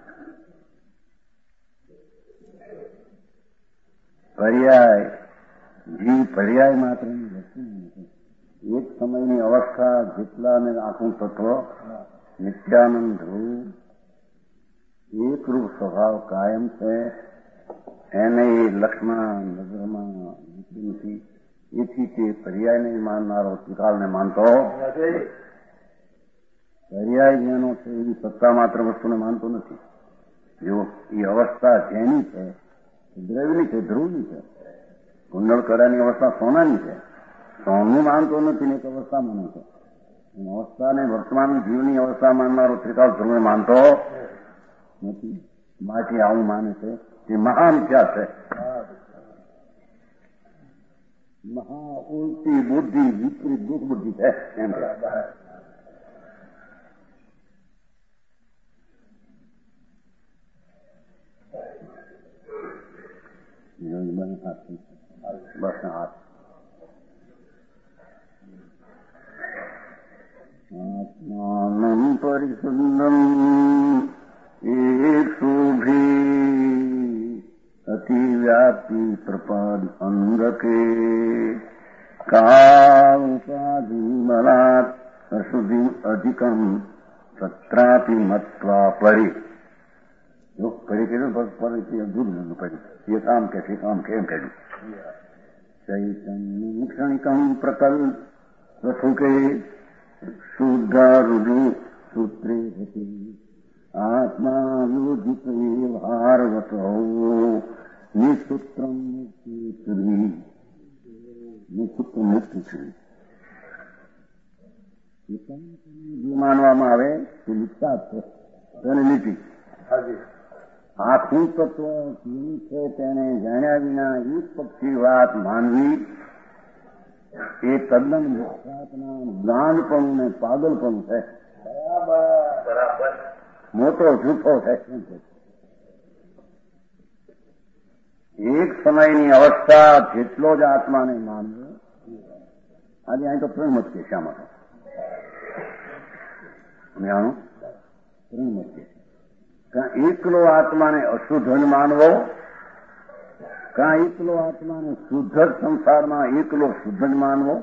પર્યાય જીવ પર્યાય માત્રની વસ્તુ નથી. એક સમયની અવસ્થા જેટલા ને આખું તત્વ નિત્યાનંદ ધ્રુવ એકરૂપ સ્વભાવ કાયમ છે. એને લક્ષ્મણ નજરમાં નીકળી નથી. એથી તે પર્યાયને માનનારો ત્રિકાળને માનતો પર્યાય જેનો છે એવી સત્તા માત્ર વસ્તુને માનતો નથી. જો એ અવસ્થા જેની છે દ્રવ્યની છે, ધ્રુવની છે. કુંડળ કડાની અવસ્થા સોનાની છે, સોનું માનતો નથી ને એક અવસ્થા માને છે. અવસ્થાને વર્તમાન જીવની અવસ્થા માનનારો ત્રિકાળ ધ્રુવને માનતો નથી. માટે આવું માને છે તે મહામિથ્યા છે. મહા ઉલટી બુદ્ધિ વિપરીત દુઃખ બુદ્ધિ છે એમ. બસ હાથ આત્માનમ પરિશુદ્ધમ એક શુભી અતિવ્યાપ્તિ પ્રપદ અંગકે કાઉપાધિ બલાત અશુદ્ધિ અધિકમ સત્રાપી મત્વા પરી. જો કરી કીધું પરિચય દૂર પડી એ કામ કે છે કામ કેમ કર્યું. ચૈતન્ય ક્ષણિકમ પ્રકલ્પ પ્રથુકે શુદ્ધારુજુ સૂત્રે હતી આત્મા યોજિત ભારવતો નિસૂત્રમ મુક્તિ નિસૂત્ર મુક્તિ છે. જે માનવામાં આવે તે લિપ્તા છે તેને લીટી આખું તત્વ કેવું છે તેને જાણ્યા વિના એક પક્ષી વાત માનવી એ તદ્દન વિશ્વાસના ગાંડપણું ને પાગલપણું છે. બરાબર. મોટો જૂઠો છે. એક સમયની અવસ્થા જેટલો જ આત્માને માનવો. આજે અહીં તો ત્રણ મત કે શા માટે જાણો ત્રણ મત કે કાં એકલો આત્માને અશુદ્ધ માનવો, કાં એકલો આત્માને શુદ્ધ જ સંસારમાં એકલો શુદ્ધ જ માનવો,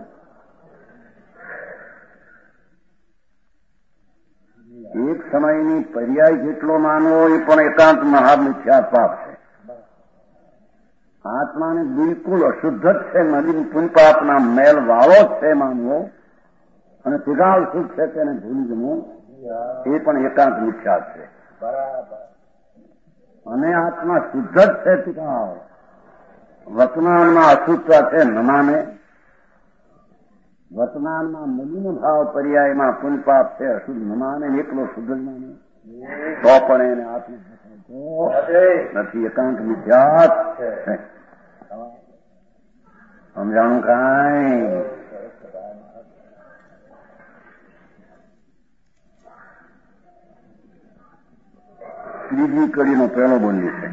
એક સમયની પર્યાય જેટલો માનવો એ પણ એકાંત મહામિથ્યા પાપ છે. આત્માને બિલકુલ અશુદ્ધ જ છે, નદી પુનપાપના મેલ વાળો જ છે માનવો અને ત્રિકાળ શુદ્ધ છે તેને ભૂલી જવું એ પણ એકાંત મિથ્યા છે. બરાબર. અને આત્મા શુદ્ધ જ છે ત્રિકાળ, વર્તમાનમાં અશુદ્ધતા છે ન માને, વર્તમાનમાં મલિન ભાવ પર્યાયમાં પુનપાપ છે અશુદ્ધ ન માને, એકલો શુદ્ધ જ માને તો પણ એને આત્મા નથી. એકાંત મિથ્યા છે. સમજાણું કાંઈ? ત્રીજી કડીનો પહેલો બોલ્યો છે.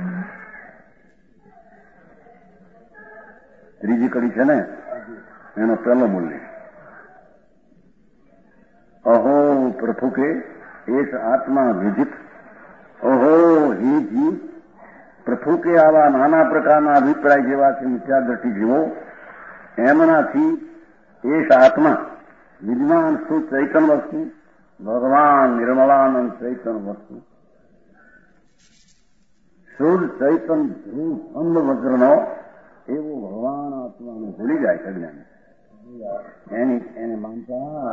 ત્રીજી કડી છે ને એનો પહેલો બોલ્યો અહો પ્રભુ કે એક આત્મા વિદિત. અહો હે જીવ, પ્રભુ કે આવા નાના પ્રકારના અભિપ્રાય જેવા છે મિથ્યા દ્રષ્ટિ જેવો, એમનાથી એક આત્મા વિદ્વાન શુદ્ધ ચૈતન વસ્તુ ભગવાન નિર્મલાનંદ ચૈતન વસ્તુ શુદ્ધ ચૈતન ધ્રુવ અંધ વજ્રનો એવો ભગવાન આત્માને ભૂલી જાય છે જ્ઞાન એની એને માનતા.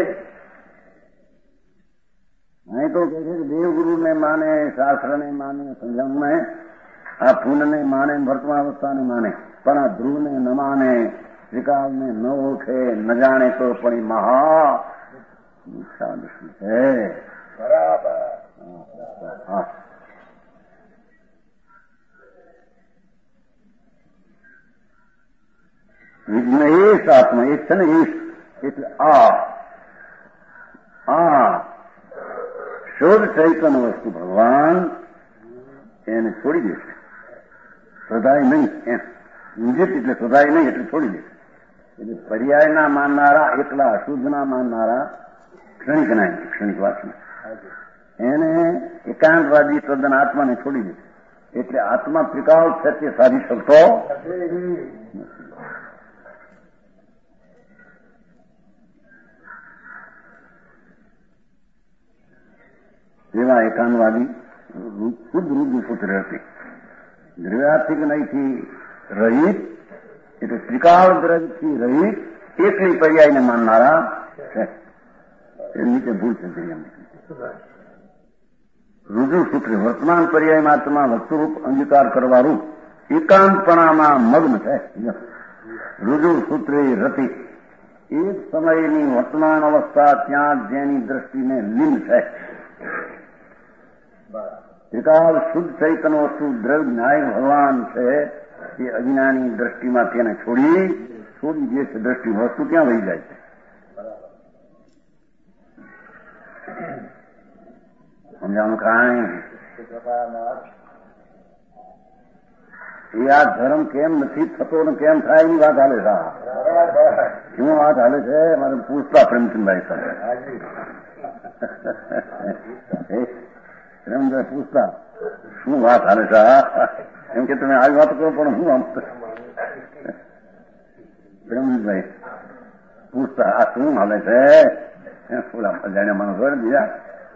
અહીં તો કહે છે કે દેવગુરુને માને, શાસ્ત્રને માને, સંયમને, આ પુનને માને, વર્તમાન અવસ્થાને માને, પણ આ ધ્રુવને ન માને, ત્રિકાળને ન ઓળખે, ન જાણે તો પણ મહા મિથ્યા દ્રષ્ટિ છે. બરાબર. હા, વિઘ્ન એશ આત્મા એક છે ને, એશ એટલે આ આ શુદ્ધ ચૈતન્ય વસ્તુ ભગવાન એને છોડી દેશે. શ્રદ્ધાય નહીં એમ વિજિત એટલે શ્રદ્ધાય નહીં એટલે છોડી દેશે. એટલે પર્યાયના માનનારા, એકલા અશુદ્ધના માનનારા ક્ષણિક ના ક્ષણિક વાસના એને એકાંતવાદી તદ્દન આત્માને છોડી દેશે. એટલે આત્મા ત્રિકાળ સત્ય સાધી શકતો નથી. એવા એકાંતવાદી શુદ્ધ રુદ્ર પુત્ર હતી. દ્રવ્યાર્થિક નહીંથી રહિત એટલે ત્રિકાળ દ્રવ્યથી રહિત એકલી પર્યાયને માનનારા છે. એ નીચે ભૂલ છે. રુજુ સૂત્ર વર્તમાન પર્યાય માત્રમાં વસ્તુરૂપ અંગીકાર કરવારૂપ એકાંતપણામાં મગ્ન છે. રુજુ સૂત્રે રતિ એક સમયની વર્તમાન અવસ્થા ત્યાં જેની દ્રષ્ટિને લીન છે. ત્રિકાળ શુદ્ધ ચૈતન્ય વસ્તુ દ્રવ્ય ન્યાય ભગવાન છે. એ અજ્ઞાની દ્રષ્ટિમાં તેને છોડી છોડી જે છે દ્રષ્ટિ વસ્તુ ક્યાં વહી જાય છે. સમજાણું કાંઈ એ આ ધર્મ કેમ નથી થતો ને કેમ થાય એની વાત હાલે છે. શું વાત હાલે છે મારે પૂછતા પ્રેમચંદભાઈ સાથે પ્રેમચંદભાઈ પૂછતા શું વાત હાલે છે એમ કે તમે આવી વાત કરો પણ હું આમ પ્રેમચંદભાઈ પૂછતા આ શું હાલે છે જાણે મને ખબર બીજા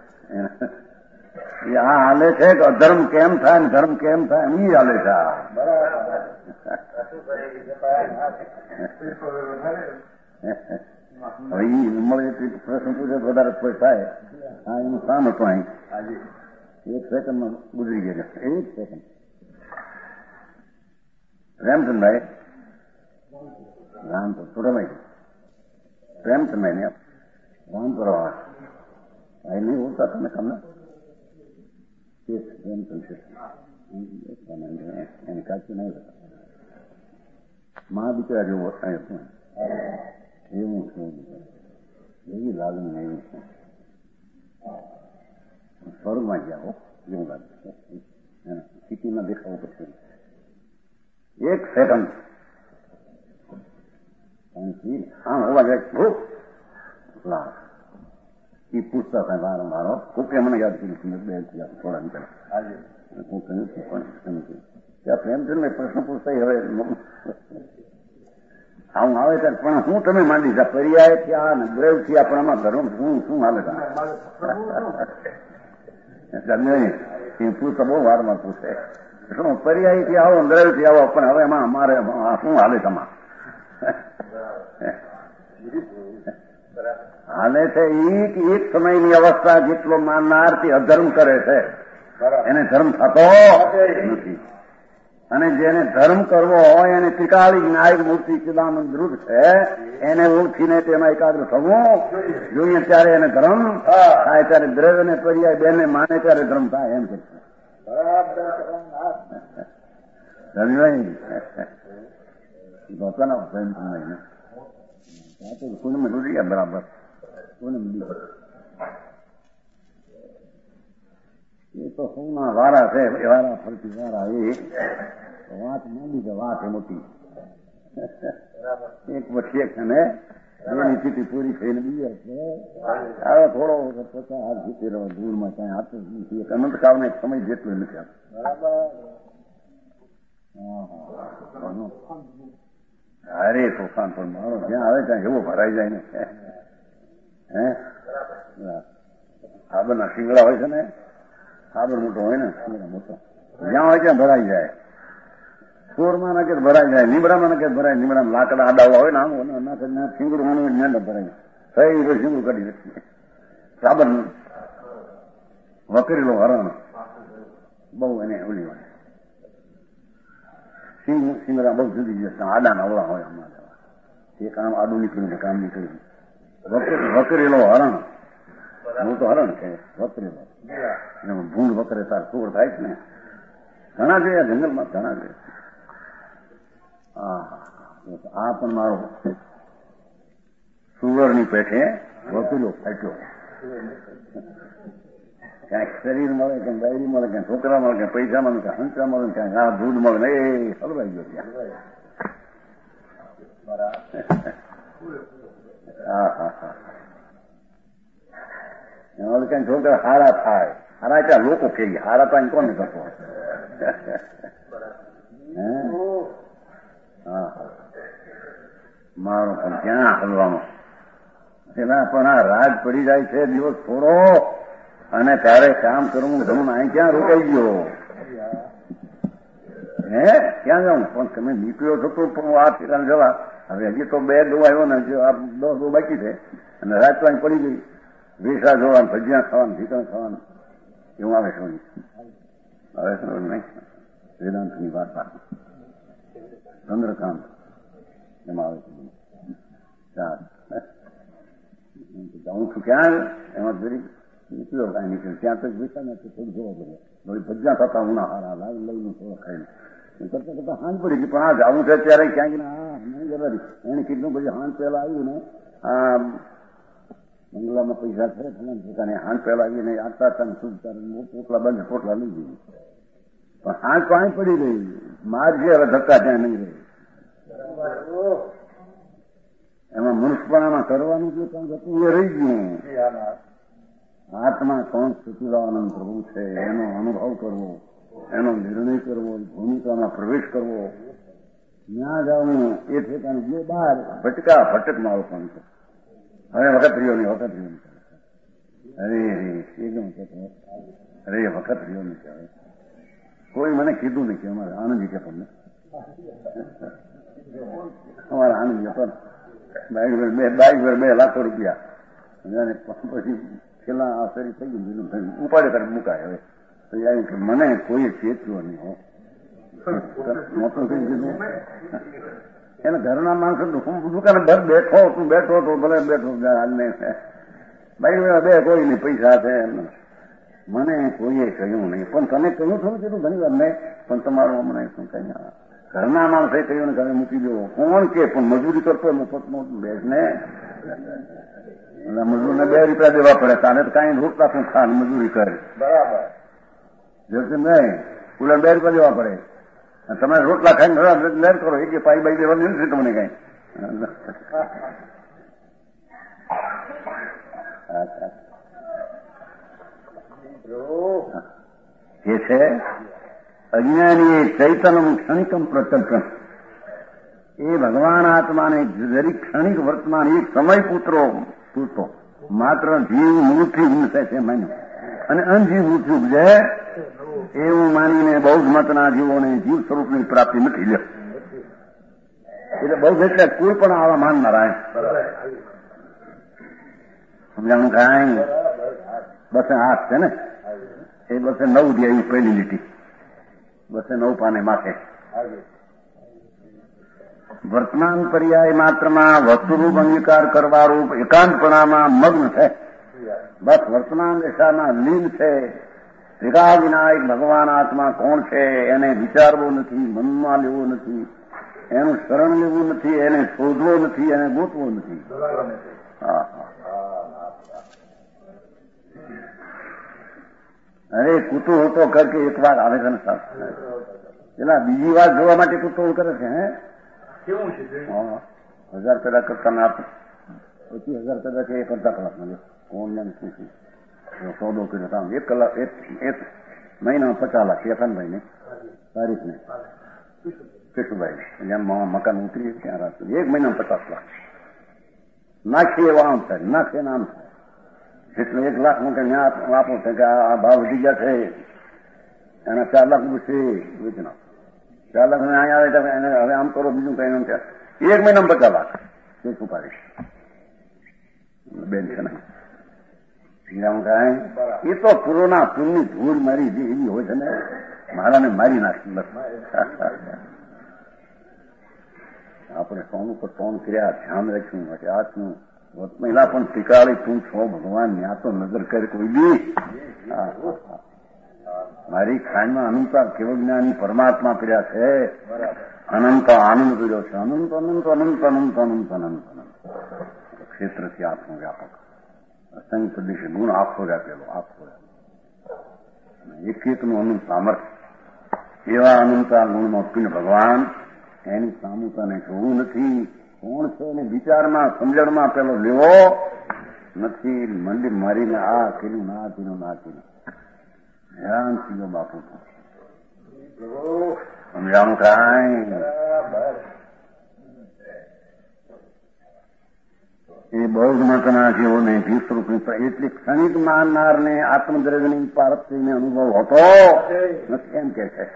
આ હાલે છે કે અધર્મ કેમ થાય ને ધર્મ કેમ થાય એ હાલે છે. હવે એ મળે પ્રશ્ન પૂછે વધારે થાય. હા એનું કામ હતું અહીં એક સેકન્ડમાં ગુજરી ગયેલો. એક સેકન્ડ પ્રેમચંદભાઈ રામ છોટાભાઈ પ્રેમચંદભાઈ ને રામ કરો ભાઈ નહીં હોતા તમે તમને એની કાચી નહીં હતા. મા દીકરા જેવું હતું એવું શું એવી લાગણી એવી છે. સ્વર્ગમાં ગયા હો એવું લાગે છે. સિટીમાં દેખાવો પછી એક સેકન્ડ આમ હોવા જાય ખૂબ લાભ એ પૂછતા થાય વારંવારો. કોકે મને યાદ કર્યું બે થોડા નીકળે હું કહ્યું છું પણ ત્યાં પ્રેમચંદ પ્રશ્ન પૂછતા હવે આવું આવે ત્યારે પણ હું તમે માંડી જા પર્યાય થયા ને દ્રવ થયા પણ આમાં ધર્મ શું શું હાલે તમે એ પૂછતા બહુ વારમાં પૂછે શું પર્યાય થી આવો દ્રવ થી આવો પણ હવે એમાં અમારે શું હાલે તમારે હાલે છે. એક એક સમયની અવસ્થા જેટલો માનનાર તે અધર્મ કરે છે એને ધર્મ થતો નથી. અને જેને ધર્મ કરવો હોય એને ત્રિકાળી નાયક મૂર્તિ ચિદાનંદ રૂપ છે એને ઓળખીને તેમાં એકાગ્ર થવું જોઈએ. ત્યારે એને ધર્મ થાય. ત્યારે દ્રવ્ય ને પર્યાય બેને માને ત્યારે ધર્મ થાય એમ કે પૂનમ ગુજરી ગયા બરાબર. પૂનમ એ તો સોના વારા છે એ વારા ફરતી વારા એ વાત માંડી છે. વાત એ મોટી એક પછી એક ને એની સ્થિતિ પૂરી થઈને બીજા છે. હવે થોડો વખત પચાસ હાથ જીતી રહ્યો દૂરમાં ક્યાંય હાથ નથી. એક અનંતકાળનો એક સમય જેટલો નથી. અરે તોફાન પણ મારો જ્યાં આવે ત્યાં એવો ભરાઈ જાય ને. હે સાબરના શિંગડા હોય છે ને, સાબર મોટો હોય ને શિંગડા મોટો જ્યાં હોય ત્યાં ભરાઈ જાય. સોરમાં નાખે ભરાઈ જાય, લીમડામાં નાખે ભરાય. લીમડામાં લાકડા આડાવા હોય ને આમ નાખે શિંગડું આનું જ્ઞાન ભરાય થઈ ગયું. શિંગડું કાઢી શકીએ. સાબર વકરેલો હરણ બહુ એને ઓલી હોય. સિંગડા બહુ જુદી જશે. આડાના અવળા હોય અમારા. એ કામ આડું નીકળ્યું કામ નીકળ્યું. વકરેલો હરણ હું તો હરણ છે વકરેલો એમાં ભૂંડ વકરે તાર સુર થાય છે ને. ઘણા જોયા જંગલમાં, ઘણા જોયા. આ પણ મારો સુવરની પેઠે વકીલો ફાટ્યો. ક્યાંક શરીર મળે, ક્યાંક ડાયરી મળે, ક્યાંક છોકરા મળે, ક્યાંક પૈસા મળે, ક્યાંક હંસા મળે, ક્યાંક આ દૂધ મળે, એ હલવાઈ ગયો ત્યાં. હા હા હા એમાં ક્યાંક છોકરા હારા થાય. હારા ત્યાં લોકો કહી હારા થાય કોને કરતો? હા હા મારો પણ ક્યાં હલવાનો એના પણ આ રાજ પડી જાય છે દિવસ થોડો, અને તારે કામ કરવું ઘણું અહીં ક્યાં રોકાઈ ગયો? હે ક્યાં જાઉં? પણ તમે નીકળ્યો છો તો પણ આ ફેરા જવા. હવે હજી તો બે દો આવ્યો ને, હજી આ દસ દો બાકી છે, અને રાત તો અહીં પડી ગઈ. વેસા જોવાનું, ભજીયા ખાવાનું, ઠીકણ ખાવાનું, એવું આવે છે. હવે સમજ નહીં વેદાંતની વાત પાછી ચંદ્રકાંત એમાં આવે છે. ચાર જાઉં છું ક્યાં એમાં દરેક નીકળ્યો કાંઈ નીકળ્યો ત્યાં તો વેચા નથી થોડું જોવા પડે. થોડી ભજીયા થતા ઉના હારા લાવી લઈને થોડો ખાઈને કરતા કરતા હાંજ પડી ગઈ. પણ આ જવું છે ત્યારે ક્યાંક ને હા નહીં જવાથી એને કેટલું પછી હાંજ પહેલા આવ્યું ને આ બંગલામાં પૈસા છે પોતાને હાંજ પહેલા આવીને આટલા ટન સુધતા પોટલા બંધ પોટલા લઈ ગઈ. પણ હાંજ પાણી પડી રહી માર છે હવે ધક્કા ત્યાં નહીં રહી. એમાં મનુષ્યપણામાં કરવાનું જે કામ હતું એ રહી ગયું. આત્મા કોણ સચિદાનંદ પ્રભુ છે એનો અનુભવ કરવો, એનો નિર્ણય કરવો, ભૂમિકામાં પ્રવેશ કરવો, ત્યાં જવું એ ઠેકાને જે બહાર ભટકા ભટક મારો પણ છે. હવે વખત રહ્યો નહીં, વખત રહ્યો નહીં. અરે એકદમ અરે વખત રહ્યો નહીં કહેવાય. કોઈ મને કીધું નહીં કે અમારે આનંદી કે તમને અમારે આનંદ હતો બાઈક બે બાઈક બે લાખો રૂપિયા પછી છેલ્લા આ શરીર થઈ ગયું ઉપાડે તરફ મુકાય. હવે પછી મને કોઈ ચેત્યો નહીં હો મોટો થઈ ગયું. એના ઘરના માણસો દુકાને ભર બેઠો તું બેઠો તો ભલે બેઠો હાલને બાઈક બે કોઈ નહીં પૈસા છે મને કોઈએ કહ્યું નહીં. પણ તમે કહ્યું થોડું કેટલું ઘણી વાર નહીં, પણ તમારું હમણાં શું કઈ ઘરના માણસે કહ્યું ને તમે મૂકી દો કોણ કે પણ મજૂરી કરતો મફત બેસ ને મજૂરને બે રૂપિયા દેવા પડે તાને તો કાંઈ રોટલા શું ખા મજૂરી કરે બરાબર જશે નહીં પુલા બે રૂપિયા દેવા પડે. તમે રોટલા ખાઈને લેર કરો એ કે પાઈ બાઈ દેવાની નથી તમને કઈ. એ છે અજ્ઞાની ચૈતન્યમ ક્ષણિકમ પ્રત્યક્ષ. એ ભગવાન આત્માને જરી ક્ષણિક વર્તમાન એક સમય પુત્રો પૂરતો માત્ર જીવ મૃત્યુ હિંસે છે માન્યું, અને અનજીવ મૃત્યુ ઉપજે એવું માનીને બૌદ્ધ મતના જીવોને જીવ સ્વરૂપની પ્રાપ્તિ નથી લે. એટલે બૌદ્ધ એટલે કોઈ પણ આવા માનનારા સમજાણું કાંઈ બસે હાથ છે ને એ બસે નવ દે એવી પહેલી લીટી બસે નવ પાને માથે વર્તમાન પર્યાય માત્રમાં વસ્તુરૂપ અંગીકાર કરવા રૂપ એકાંતપણામાં મગ્ન છે. બસ વર્તમાન દિશામાં લીન છે. વિકાર વિનાયક ભગવાન આત્મા કોણ છે એને વિચારવો નથી, મનમાં લેવો નથી, એનું શરણ લેવું નથી, એને શોધવો નથી, એને ગોતવો નથી. હા અરે કૂતો હોતો કરકે એક વાર આવે છે ને સાહેબ પેલા બીજી વાર જોવા માટે કૂતો કરે છે. હે કેવું છે હજાર પેલા કરતા ના પચીસ હજાર પેલા છે એક અડધા કલાકમાં કોણ ને શું શું સોદો કર્યો એક કલાક એક મહિના પચાસ લાખ યથાનભાઈ ને તારીખ ને કેશુભાઈ જ્યાં મકાન ઉતરી ત્યાં રાખતું એક મહિના પચાસ લાખ નાખીએ એવા આમ થાય નાખીએ આમ થાય એટલે એક લાખ નું કઈ આપો છે કે આ ભાવ વધી ગયા છે એના ચાર લાખ રૂપિયા છે વેચના ચાર લાખ અહીંયા આવે એને હવે આમ કરો બીજું કઈ એમ ત્યાં એક મહિનામાં પચાસ લાખ એ શું પાડીશ બેન છે ને એ તો પૂરોના પૂરની ધૂળ મારી જે એવી હોય છે ને મારાને મારી નાખી બસ. આપણે સોનું પર સોન કર્યા ધ્યાન રાખ્યું માટે આજનું મહિલા પણ ટીકાળી તું છો ભગવાન ત્યાં તો નજર કરે કોઈ બી મારી ખાંડમાં અનંતા કેવળ જ્ઞાની પરમાત્મા પીડ્યા છે. અનંત આનંદ પીડ્યો છે. અનંત અનંત અનંત અનંત અનંત અનંત અનંત ક્ષેત્રથી આત્મ વ્યાપક અસંખ્ય દિશે ગુણ આખો વ્યાપેલો આખો એક એકનું અનંત સામર્થ્ય એવા અનંતા ગુણમાં પીને ભગવાન એની સામુતાને જોવું નથી. કોણ છે એને વિચારમાં સમજણમાં પેલો લેવો નથી. મંડી મારીને આ કીધું ના કીધું ના કીધું હેરાન થઈ ગયો બાપુ સમજાણું કાંઈ એ બૌદ્ધ મતના જેવો ને વિસ્તૃપની એટલી ક્ષણિક માનનારને આત્મદ્રવ્યની પારત્યને અનુભવ હતો નથી એમ કે છે.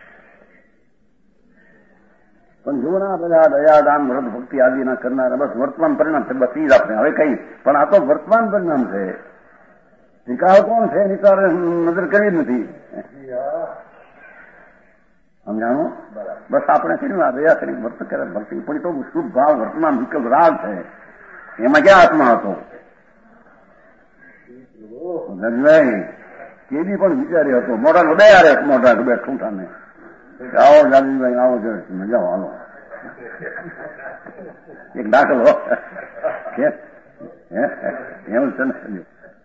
પણ જો ના બધા દયાદાન વ્રત ભક્તિ આદિના કરનારા બસ વર્તમાન પરિણામ છે. બસ એ જ આપણે હવે કઈ પણ આ તો વર્તમાન પરિણામ છે. નિકાલ કોણ છે એની તારે નજર કરી નથી સમજાણું. બસ આપણે કર્યું આ દયા કરી વર્ત કરે ભક્તિ પણ તો શુભ ભાવ વર્તમાન વિકલ્પ રાગ છે. એમાં ક્યાં આત્મા હતો કેદી પણ વિચારી હતો. મોટા બે યારે મોટા બે ઠૂંઠાને આવો જાનવીભાઈ આવો જોઈએ મજા હાલો એક દાખલો એમ છે ને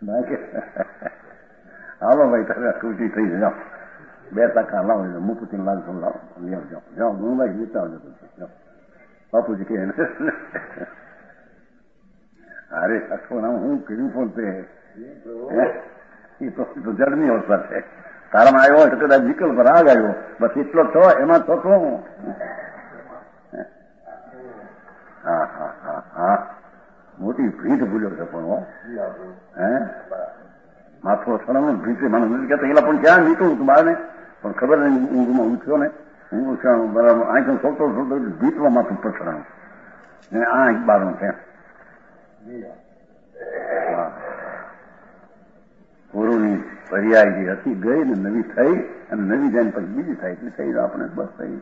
હાલો ભાઈ તારે સ્કૂટી થઈ જાઓ બે ટકા લાવો મુકુતી લાગતો લાવો જાઓ જાઓ ગુણભાઈ વિચારજો બાપુજી કે અરે અશ્વના હું કર્યું પણ તે એ તો જડની અવસર છે. તારામાં આવ્યો હોય તો કદાચ વિકલ્પ રાગ આવ્યો બસ એટલો છો એમાં તો શું. હા હા હા હા મોટી ભીટ ભૂલ્યો છે પણ હે માથો સળંગ ભીટ મને નથી કહેતા એલા પણ ક્યાં નીકળું તું બારને પણ ખબર નહીં ઊંઘમાં ઉઠ્યો ને હું ઉઠ્યા બરાબર આંખ સોતો સોતો ભીટમાં માથું પછડાણું અને આ આંખ બારનું છે. પૂર્વની પર્યાય જે હતી ગઈ ને નવી થઈ અને નવી જઈને પછી બીજી થાય એટલી થઈ આપણે બસ થઈ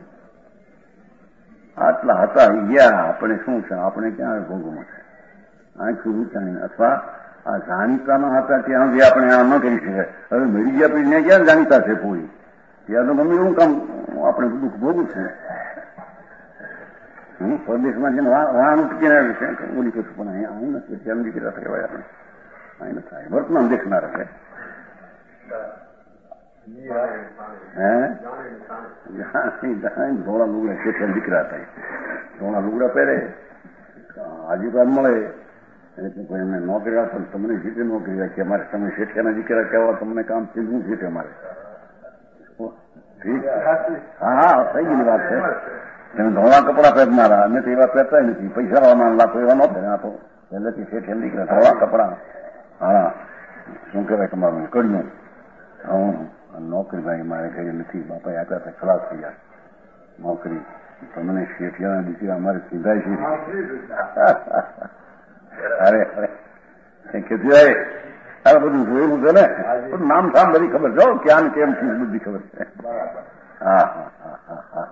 આટલા હતા ગયા આપણે શું છે આપણે ક્યાં ભોગવમાં છે આંખું વિચારીને અથવા આ જાણીતાના હતા ત્યાં સુધી આપણે આ ન કરી શકાય. હવે મરી ગયા પછી ક્યાં જાણીતા છે પૂરી ત્યાં તો ગમે એવું કામ આપણે દુઃખ ભોગવું છે. પરદેશમાં જેને વાહન ઉટકીને ઓલી કશું પણ અહીંયા અહીં નથી ત્યાં દીકરા કહેવાય આપણે અહીં ન થાય વર્તમાન દેખનાર છે. ધોળા લુગડા શેઠિયા દીકરા થાય ધોળા લુગડા પહેરે આજીપાદ મળે એટલે એમને નોકરી આપો તમને જીતે નોકરી રાખી અમારે તમે શેઠિયાના દીકરા કહેવા તમને કામ ચીજવું જીતે અમારે ઠીક હા હા થઈ ગયેલી વાત છે. તમે ધોળા કપડા પહેરનારા અમે તો એવા પહેરતા નથી પૈસા વાળવાના લાખો એવા ન પહેરે આ તો પહેલેથી શેઠિયા દીકરા ધોળા કપડા હા શું કહેવાય તમારું કર્યું હું નોકરી ભાઈ મારે ઘરે નથી બાપાએ આપ્યા હતા ખલાસ થઈ ગયા નોકરી તમને શેઠિયાના દીકરા અમારે સીધાય છે. અરે અરે ખેતી આ બધું જોયેલું છે ને બધું નામ થામ બધી ખબર જો ક્યાં કેમ છે બધી ખબર છે. હા હા હા હા હા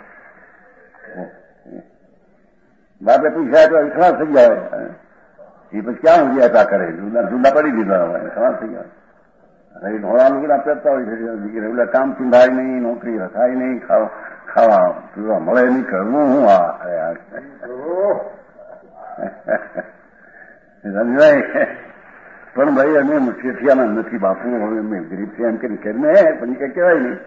બાપે પૈસા આપ્યા ખલાસ થઈ ગયા એ પછી ક્યાં સુધી આપ્યા કરે જુદા જુદા પડી દીધા હોય ખલાસ થઈ ગયા. અરે ધોળા લુગડા પહેરતા હોય છે એટલે કામ ચીંધાય નહીં નોકરી રખાય નહીં ખાવા ખાવા પીવા મળે નહીં કરવું હું આ પણ ભાઈ અમે શેઠિયાના નથી બાપુ હવે અમે ગરીબ છે એમ કરી કરીને પણ કઈ કહેવાય નહીં.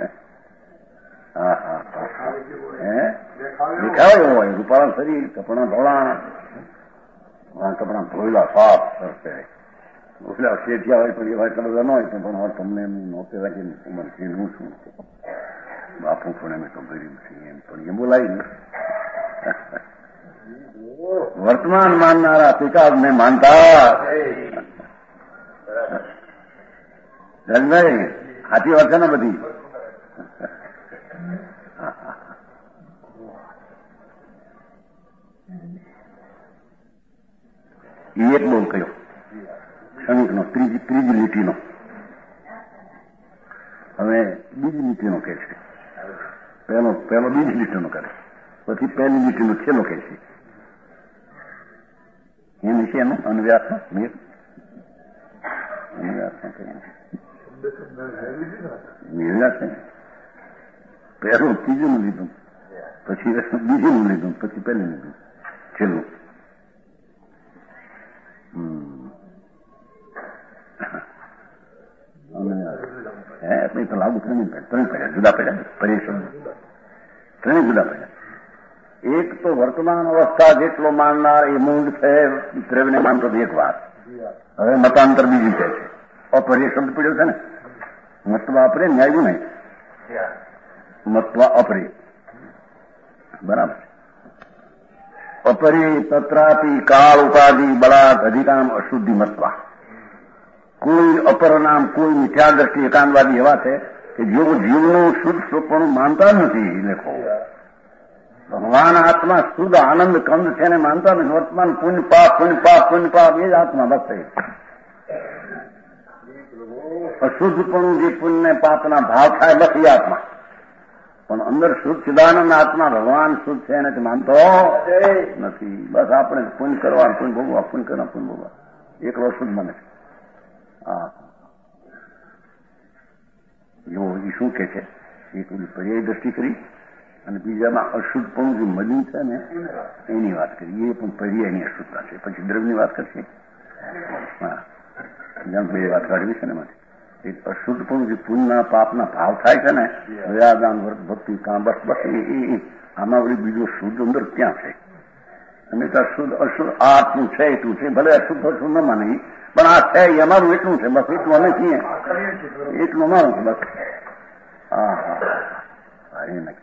હા હા હા હે દેખાવ એવો હોય રૂપાળા શરીર કપડા ધોળા કપડા ધોયેલા સાફ સરસે ઓલા શેઠિયા હોય પણ એવા એટલા બધા ન હોય પણ હવે તમને એમ નોકરી રાખીને ઉંમર છે હું શું બાપુ પણ અમે તો ગરીબ છીએ એમ પણ એ બોલાય ને વર્તમાન માનનારા પિતાને માનતા જગભાઈ સાચી વાત છે ને બધી. એક બોલ કયો ક્ષણિકનો ત્રીજી ત્રીજી લીટીનો હવે બીજી લીટીનો કહે છે પહેલો પહેલો બીજી લીટીનો કરે પછી પહેલી લીટીનો છેલ્લો કહે છે એ નથી એનું અન્વ્યાત્મક મેર અન્વ્યાત્મક મેળવ્યા છે. પહેલું ત્રીજું લીધું, પછી બીજું લીધું, પછી પહેલું લીધું, છેલ્લું. હે તો લાગુ ત્રણ ત્રણ પડ્યા, જુદા પડ્યા, પરેશાન ત્રણે જુદા પડ્યા. એક તો વર્તમાન અવસ્થા જેટલો માનનાર એ મૂળ છે દ્રવ્યને માનતો એક વાત. હવે મતાંતર બીજી છે, અપર્ય શબ્દ પડ્યો છે ને, મતવા અપરે ન્યાયું નહીં, મતવા અપરે બરાબર. અપરે તત્રાપી કાળ ઉપાધિ બળાત અધિકામ અશુદ્ધિ મતવા. કોઈ અપર નામ, કોઈ મિથ્યા દ્રષ્ટિ એકાંતવાદી એવા છે કે જેઓ જીવનું શુદ્ધ સ્વરૂપનું માનતા નથી. લેખો ભગવાન આત્મા શુદ્ધ આનંદ કંદ છે ને માનતા નથી. વર્તમાન પુણ્ય પાપ પુણ્ય પાપ પુણ્ય પાપ એ જ આત્મા બસ છે. અશુદ્ધપણું જે પુણ્ય પાપના ભાવ થાય બસ એ આત્મા. પણ અંદર શુદ્ધ ચિદાનંદ આત્મા ભગવાન શુદ્ધ છે એને માનતો નથી. બસ આપણે પુણ્ય કરવા, પુણ્ય ભોગવા, પુણ્ય કરવા, પુણ્ય ભોગવા, એકલો શુદ્ધ બને છે. હા, જો એ શું કે છે, એક પર્યાય દ્રષ્ટિ કરી અને બીજામાં અશુદ્ધપણું જે મળ્યું છે ને એની વાત કરી. એ પણ પર્યાયની અશુદ્ધતા છે. પછી દ્રવ્યની વાત કરશે. હા, જેમ બે વાત કાઢવી છે ને એમાંથી એક અશુદ્ધપણું જે પુણ્યના પાપના ભાવ થાય છે ને, દયાદાન વર્ત ભક્તિ કામ બસ બસ એ આમાં વળી બીજો શુદ્ધ અંદર ક્યાં છે? અને ત્યાં શુદ્ધ અશુદ્ધ આ આટલું છે એટલું છે, ભલે અશુદ્ધ અશુદ્ધ ન માને પણ આ છે એ અમારું એટલું છે, બસ એટલું અમે છીએ, એટલું અમારું છે બસ. હા હા એ નક્કી.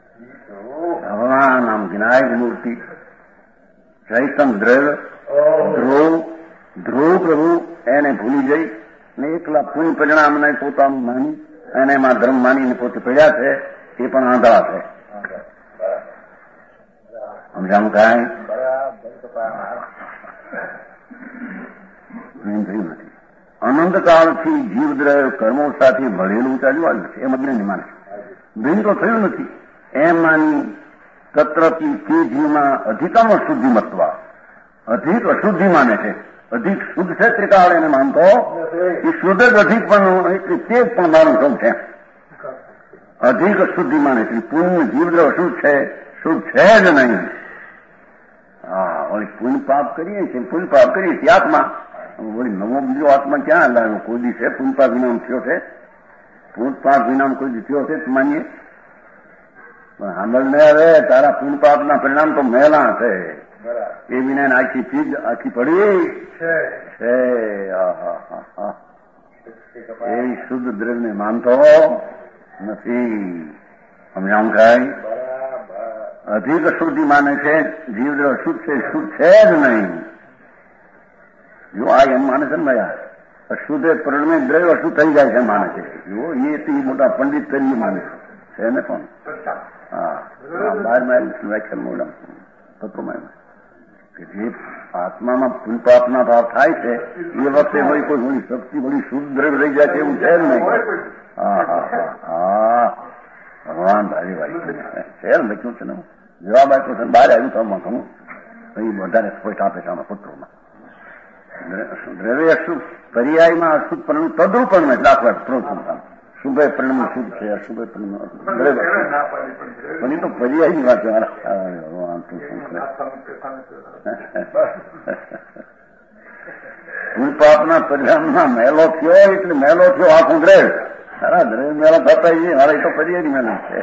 ભગવાન આમ વિનાયક મૂર્તિ ચૈતન દ્રવ્ય ધ્રુવ ધ્રુવ પ્રભુ એને ભૂલી જઈ ને એકલા પુણ્ય પરિણામને પોતાનું માની અને એમાં ધર્મ માનીને પોતે પડ્યા છે. એ પણ આંધળા છે. સમજાણું કાંઈ થયું નથી. અનંતકાળથી જીવદ્રવ્ય કર્મો સાથે ભળેલું ચાલ્યું આવ્યું છે. એમ અજ્ઞાની માને ભિન્ન તો થયું નથી એમ માની તત્રથી તે જીવમાં અધિકમ અશુદ્ધિ મતવા અધિક અશુદ્ધિ માને છે. અધિક શુદ્ધ છે ત્રિકાળ એને માનતો એ શુદ્ધ જ અધિક પણ એટલે તે જ પણ મારું સૌ છે. અધિક અશુદ્ધિ માને છે. પુણ્ય જીવદ્ર અશુદ્ધ છે, શુદ્ધ છે જ નહીં. હા, વળી પુણ્ય પાપ કરીએ છીએ, પુણ્ય પાપ કરીએ છીએ આત્મા. વળી નવો બીજો આત્મા ક્યાં લાવ્યો? કોઈ દી છે પુણ્ય પાપ વિનામ થયો છે? પુણ્ય પાપ વિનામ કોઈ દી થયો છે માનીએ પણ સાંભળ ને હવે તારા પુણ્ય પાપના પરિણામ તો મેલા છે. એ વિના આખી ચીજ આખી પડી છે. એ શુદ્ધ દ્રવ્યને માનતો નથી. સમજાવું કાંઈ? અધિક અશુદ્ધિ માને છે. જીવ અશુદ્ધ છે, શુદ્ધ છે જ નહીં. જો આ એમ માને છે ને ભાઈ અશુદ્ધ પરિણમે દ્રવ્ય અશુદ્ધ થઈ જાય છે માને છે. જો એ મોટા પંડિત તરીકે માને છે ને કોણ? હા, બાર માઇલ વ્યાખ્યાન મોડા તત્વમાં કે જે આત્મામાં પુલ પાપના ભાવ થાય છે એ વખતે હોય કોઈ થોડી શક્તિ બધી શુદ્ધ દ્રવ્ય રહી જાય છે એવું છે જ નહીં. હા હા હા હા ભગવાન ભારી વાળી છે લખ્યું છે ને જવાબ આપ્યો છે બહાર આવ્યું તો આમાં ઘણું કઈ વધારે સ્પષ્ટ આપે છે આમાં પત્રોમાં. દ્રવ્ય અશુદ્ધ પર્યાયમાં અશુદ્ધ પરિણામ તદ્રુપ પરિણામ દાખલા પ્રોત્સાહન શુભ પરિણામ શુદ્ધ છે અશુભ પરિણામ પણ એ તો પર્યાયની વાત છે. ભગવાન ભૂલ પાપના પરિણામમાં મેલો થયો એટલે મેલો થયો આખું દ્રવ્ય સારા દ્રવ્ય મેળો થતા છે. મારે એ તો પર્યાયની મહેનત છે.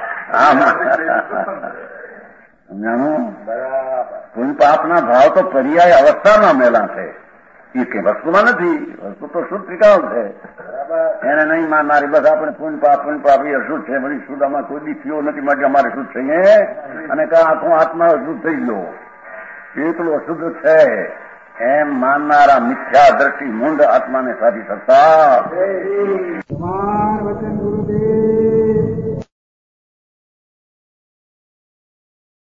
સમજાણું? ભૂલ પાપના ભાવ તો પર્યાય અવસ્થાના મેલા છે. એ કઈ વસ્તુમાં નથી. વસ્તુ તો શુદ્ધ ત્રિકાળ છે. એને નહીં માનનારી બસ આપણે પુણ્ય પાપ પુણ્ય પાપ એ અશુદ્ધ છે. વળી શુદ્ધ આમાં કોઈ દી થયો નથી માટે અમારે શુદ્ધ થઈએ અને કા આખું આત્મા અશુદ્ધ થઈ ગયો એટલું અશુદ્ધ છે એમ માનનારા મિથ્યા દ્રષ્ટિ મૂંડ આત્માને સાધી શકતા. વચન ગુરુદેવ